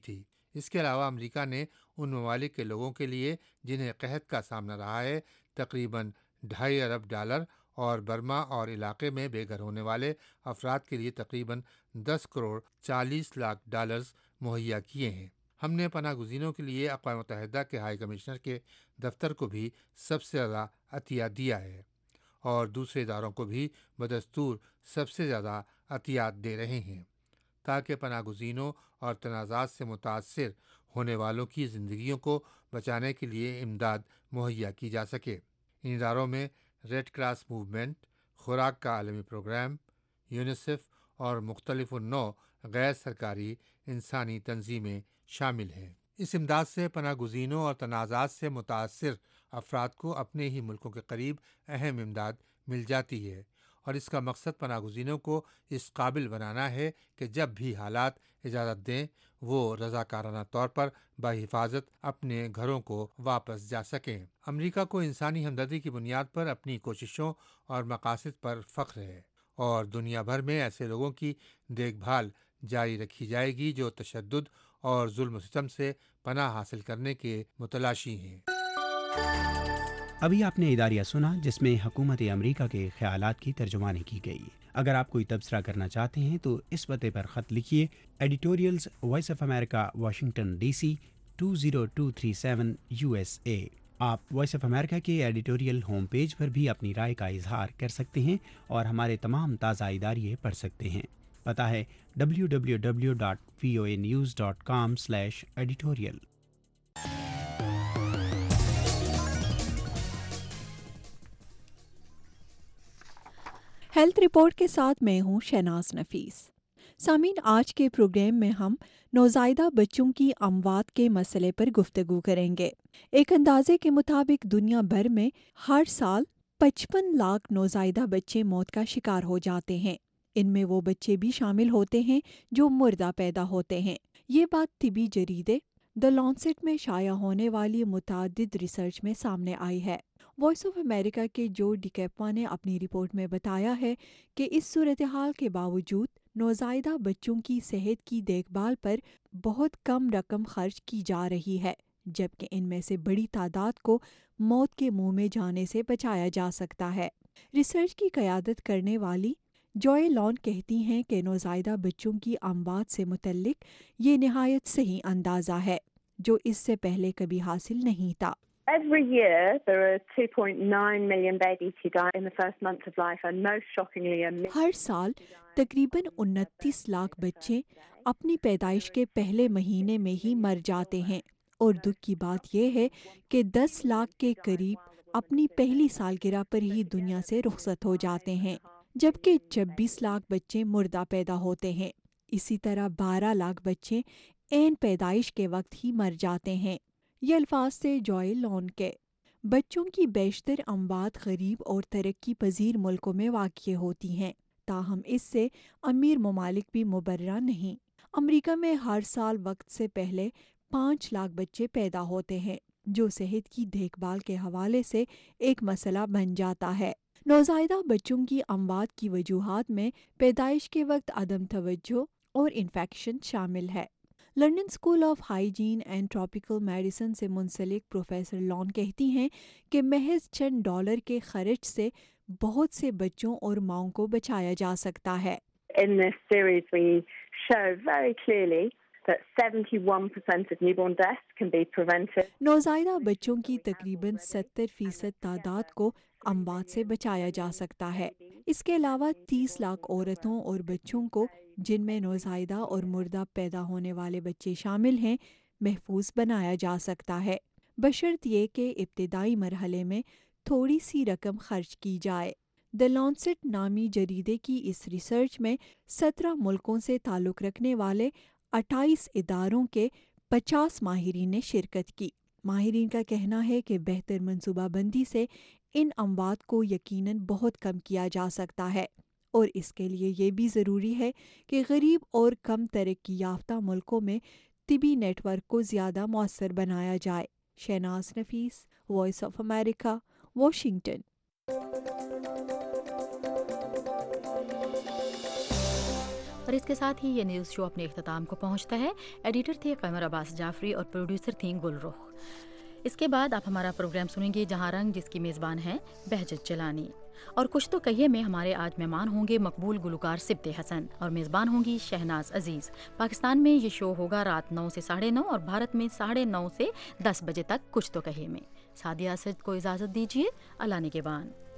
اس کے علاوہ امریکہ نے ان ممالک کے لوگوں کے لیے جنہیں قحط کا سامنا رہا ہے تقریباً ڈھائی ارب ڈالر اور برما اور علاقے میں بے گھر ہونے والے افراد کے لیے تقریباً دس کروڑ چالیس لاکھ ڈالرز مہیا کیے ہیں۔ ہم نے پناہ گزینوں کے لیے اقوام متحدہ کے ہائی کمشنر کے دفتر کو بھی سب سے زیادہ عطیہ دیا ہے اور دوسرے اداروں کو بھی بدستور سب سے زیادہ عطیات دے رہے ہیں تاکہ پناہ گزینوں اور تنازعات سے متاثر ہونے والوں کی زندگیوں کو بچانے کے لیے امداد مہیا کی جا سکے۔ ان اداروں میں ریڈ کراس موومنٹ، خوراک کا عالمی پروگرام، یونیسیف اور مختلف النوع غیر سرکاری انسانی تنظیمیں شامل ہیں۔ اس امداد سے پناہ گزینوں اور تنازعات سے متاثر افراد کو اپنے ہی ملکوں کے قریب اہم امداد مل جاتی ہے اور اس کا مقصد پناہ گزینوں کو اس قابل بنانا ہے کہ جب بھی حالات اجازت دیں وہ رضاکارانہ طور پر بحفاظت اپنے گھروں کو واپس جا سکیں۔ امریکہ کو انسانی ہمدردی کی بنیاد پر اپنی کوششوں اور مقاصد پر فخر ہے اور دنیا بھر میں ایسے لوگوں کی دیکھ بھال جاری رکھی جائے گی جو تشدد اور ظلم و ستم سے پناہ حاصل کرنے کے متلاشی ہیں۔ ابھی آپ نے اداریہ سنا جس میں حکومت امریکہ کے خیالات کی ترجمانی کی گئی۔ اگر آپ کوئی تبصرہ کرنا چاہتے ہیں تو اس پتے پر خط لکھیے، editorials voice of America, Washington D C two zero two three seven U S A. آپ وائس آف امریکہ کے ایڈیٹوریل ہوم پیج پر بھی اپنی رائے کا اظہار کر سکتے ہیں اور ہمارے تمام تازہ اداریے پڑھ سکتے ہیں۔ پتہ ہے W W W dot V O A news dot com slash editorial. Health report کے ساتھ میں ہوں شہناز نفیس۔ سامعین، آج کے پروگرام میں ہم نوزائیدہ بچوں کی اموات کے مسئلے پر گفتگو کریں گے۔ ایک اندازے کے مطابق دنیا بھر میں ہر سال پچپن لاکھ نوزائیدہ بچے موت کا شکار ہو جاتے ہیں۔ ان میں وہ بچے بھی شامل ہوتے ہیں جو مردہ پیدا ہوتے ہیں۔ یہ بات طبی جریدے دی لانسیٹ میں شائع ہونے والی متعدد ریسرچ میں سامنے آئی ہے۔ وائس آف امریکہ کے جو ڈیکیپا نے اپنی رپورٹ میں بتایا ہے کہ اس صورتحال کے باوجود نوزائیدہ بچوں کی صحت کی دیکھ بھال پر بہت کم رقم خرچ کی جا رہی ہے، جبکہ ان میں سے بڑی تعداد کو موت کے منہ میں جانے سے بچایا جا سکتا ہے۔ ریسرچ کی قیادت کرنے والی جوئے لان کہتی ہیں کہ نوزائیدہ بچوں کی اموات سے متعلق یہ نہایت صحیح اندازہ ہے جو اس سے پہلے کبھی حاصل نہیں تھا۔ Every year there are two point nine million babies who die in the first month of life and most shockingly a million ہر سال تقریباً انتیس لاکھ بچے اپنی پیدائش کے پہلے مہینے میں ہی مر جاتے ہیں، اور دکھ کی بات یہ ہے کہ دس لاکھ کے قریب اپنی پہلی سالگرہ پر ہی دنیا سے رخصت ہو جاتے ہیں، جبکہ چھبیس لاکھ بچے مردہ پیدا ہوتے ہیں۔ اسی طرح بارہ لاکھ بچے عین پیدائش کے وقت ہی مر جاتے ہیں۔ یہ الفاظ سے جوئے لان کے۔ بچوں کی بیشتر اموات غریب اور ترقی پذیر ملکوں میں واقع ہوتی ہیں، تاہم اس سے امیر ممالک بھی مبرہ نہیں۔ امریکہ میں ہر سال وقت سے پہلے پانچ لاکھ بچے پیدا ہوتے ہیں، جو صحت کی دیکھ بھال کے حوالے سے ایک مسئلہ بن جاتا ہے۔ نوزائیدہ بچوں کی اموات کی وجوہات میں پیدائش کے وقت عدم توجہ اور انفیکشن شامل ہے۔ London school of hygiene and tropical medicine سے منسلک پروفیسر لان کہتی ہیں کہ محض چند ڈالر کے خرچ سے بہت سے بچوں اور ماؤں کو بچایا جا سکتا ہے۔ In this series we show very clearly that seventy-one percent of newborn deaths can be prevented. نوزائیدہ بچوں کی تقریباً ستر فیصد تعداد کو اموات سے بچایا جا سکتا ہے۔ اس کے علاوہ تیس لاکھ عورتوں اور بچوں کو، جن میں نوزائیدہ اور مردہ پیدا ہونے والے بچے شامل ہیں، محفوظ بنایا جا سکتا ہے، بشرط یہ کہ ابتدائی مرحلے میں تھوڑی سی رقم خرچ کی جائے۔ دی لانسیٹ نامی جریدے کی اس ریسرچ میں سترہ ملکوں سے تعلق رکھنے والے اٹھائیس اداروں کے پچاس ماہرین نے شرکت کی۔ ماہرین کا کہنا ہے کہ بہتر منصوبہ بندی سے ان اموات کو یقیناً بہت کم کیا جا سکتا ہے، اور اس کے لیے یہ بھی ضروری ہے کہ غریب اور کم ترقی یافتہ ملکوں میں طبی نیٹ ورک کو زیادہ مؤثر بنایا جائے۔ Shahnaz Nafees, voice of America, Washington. اور اس کے ساتھ ہی یہ نیوز شو اپنے اختتام کو پہنچتا ہے۔ ایڈیٹر تھے قمر عباس جعفری اور پروڈیوسر تھیں گل رخ۔ اس کے بعد آپ ہمارا پروگرام سنیں گے جہاں رنگ، جس کی میزبان ہیں بہجت جلانی۔ اور کچھ تو کہیے میں ہمارے آج مہمان ہوں گے مقبول گلوکار سبت حسن اور میزبان ہوں گی شہناز عزیز۔ پاکستان میں یہ شو ہوگا رات نو سے ساڑھے نو اور بھارت میں ساڑھے نو سے دس بجے تک کچھ تو کہیے میں۔ سعدیہ اسد کو اجازت دیجیے، اللہ نگہبان۔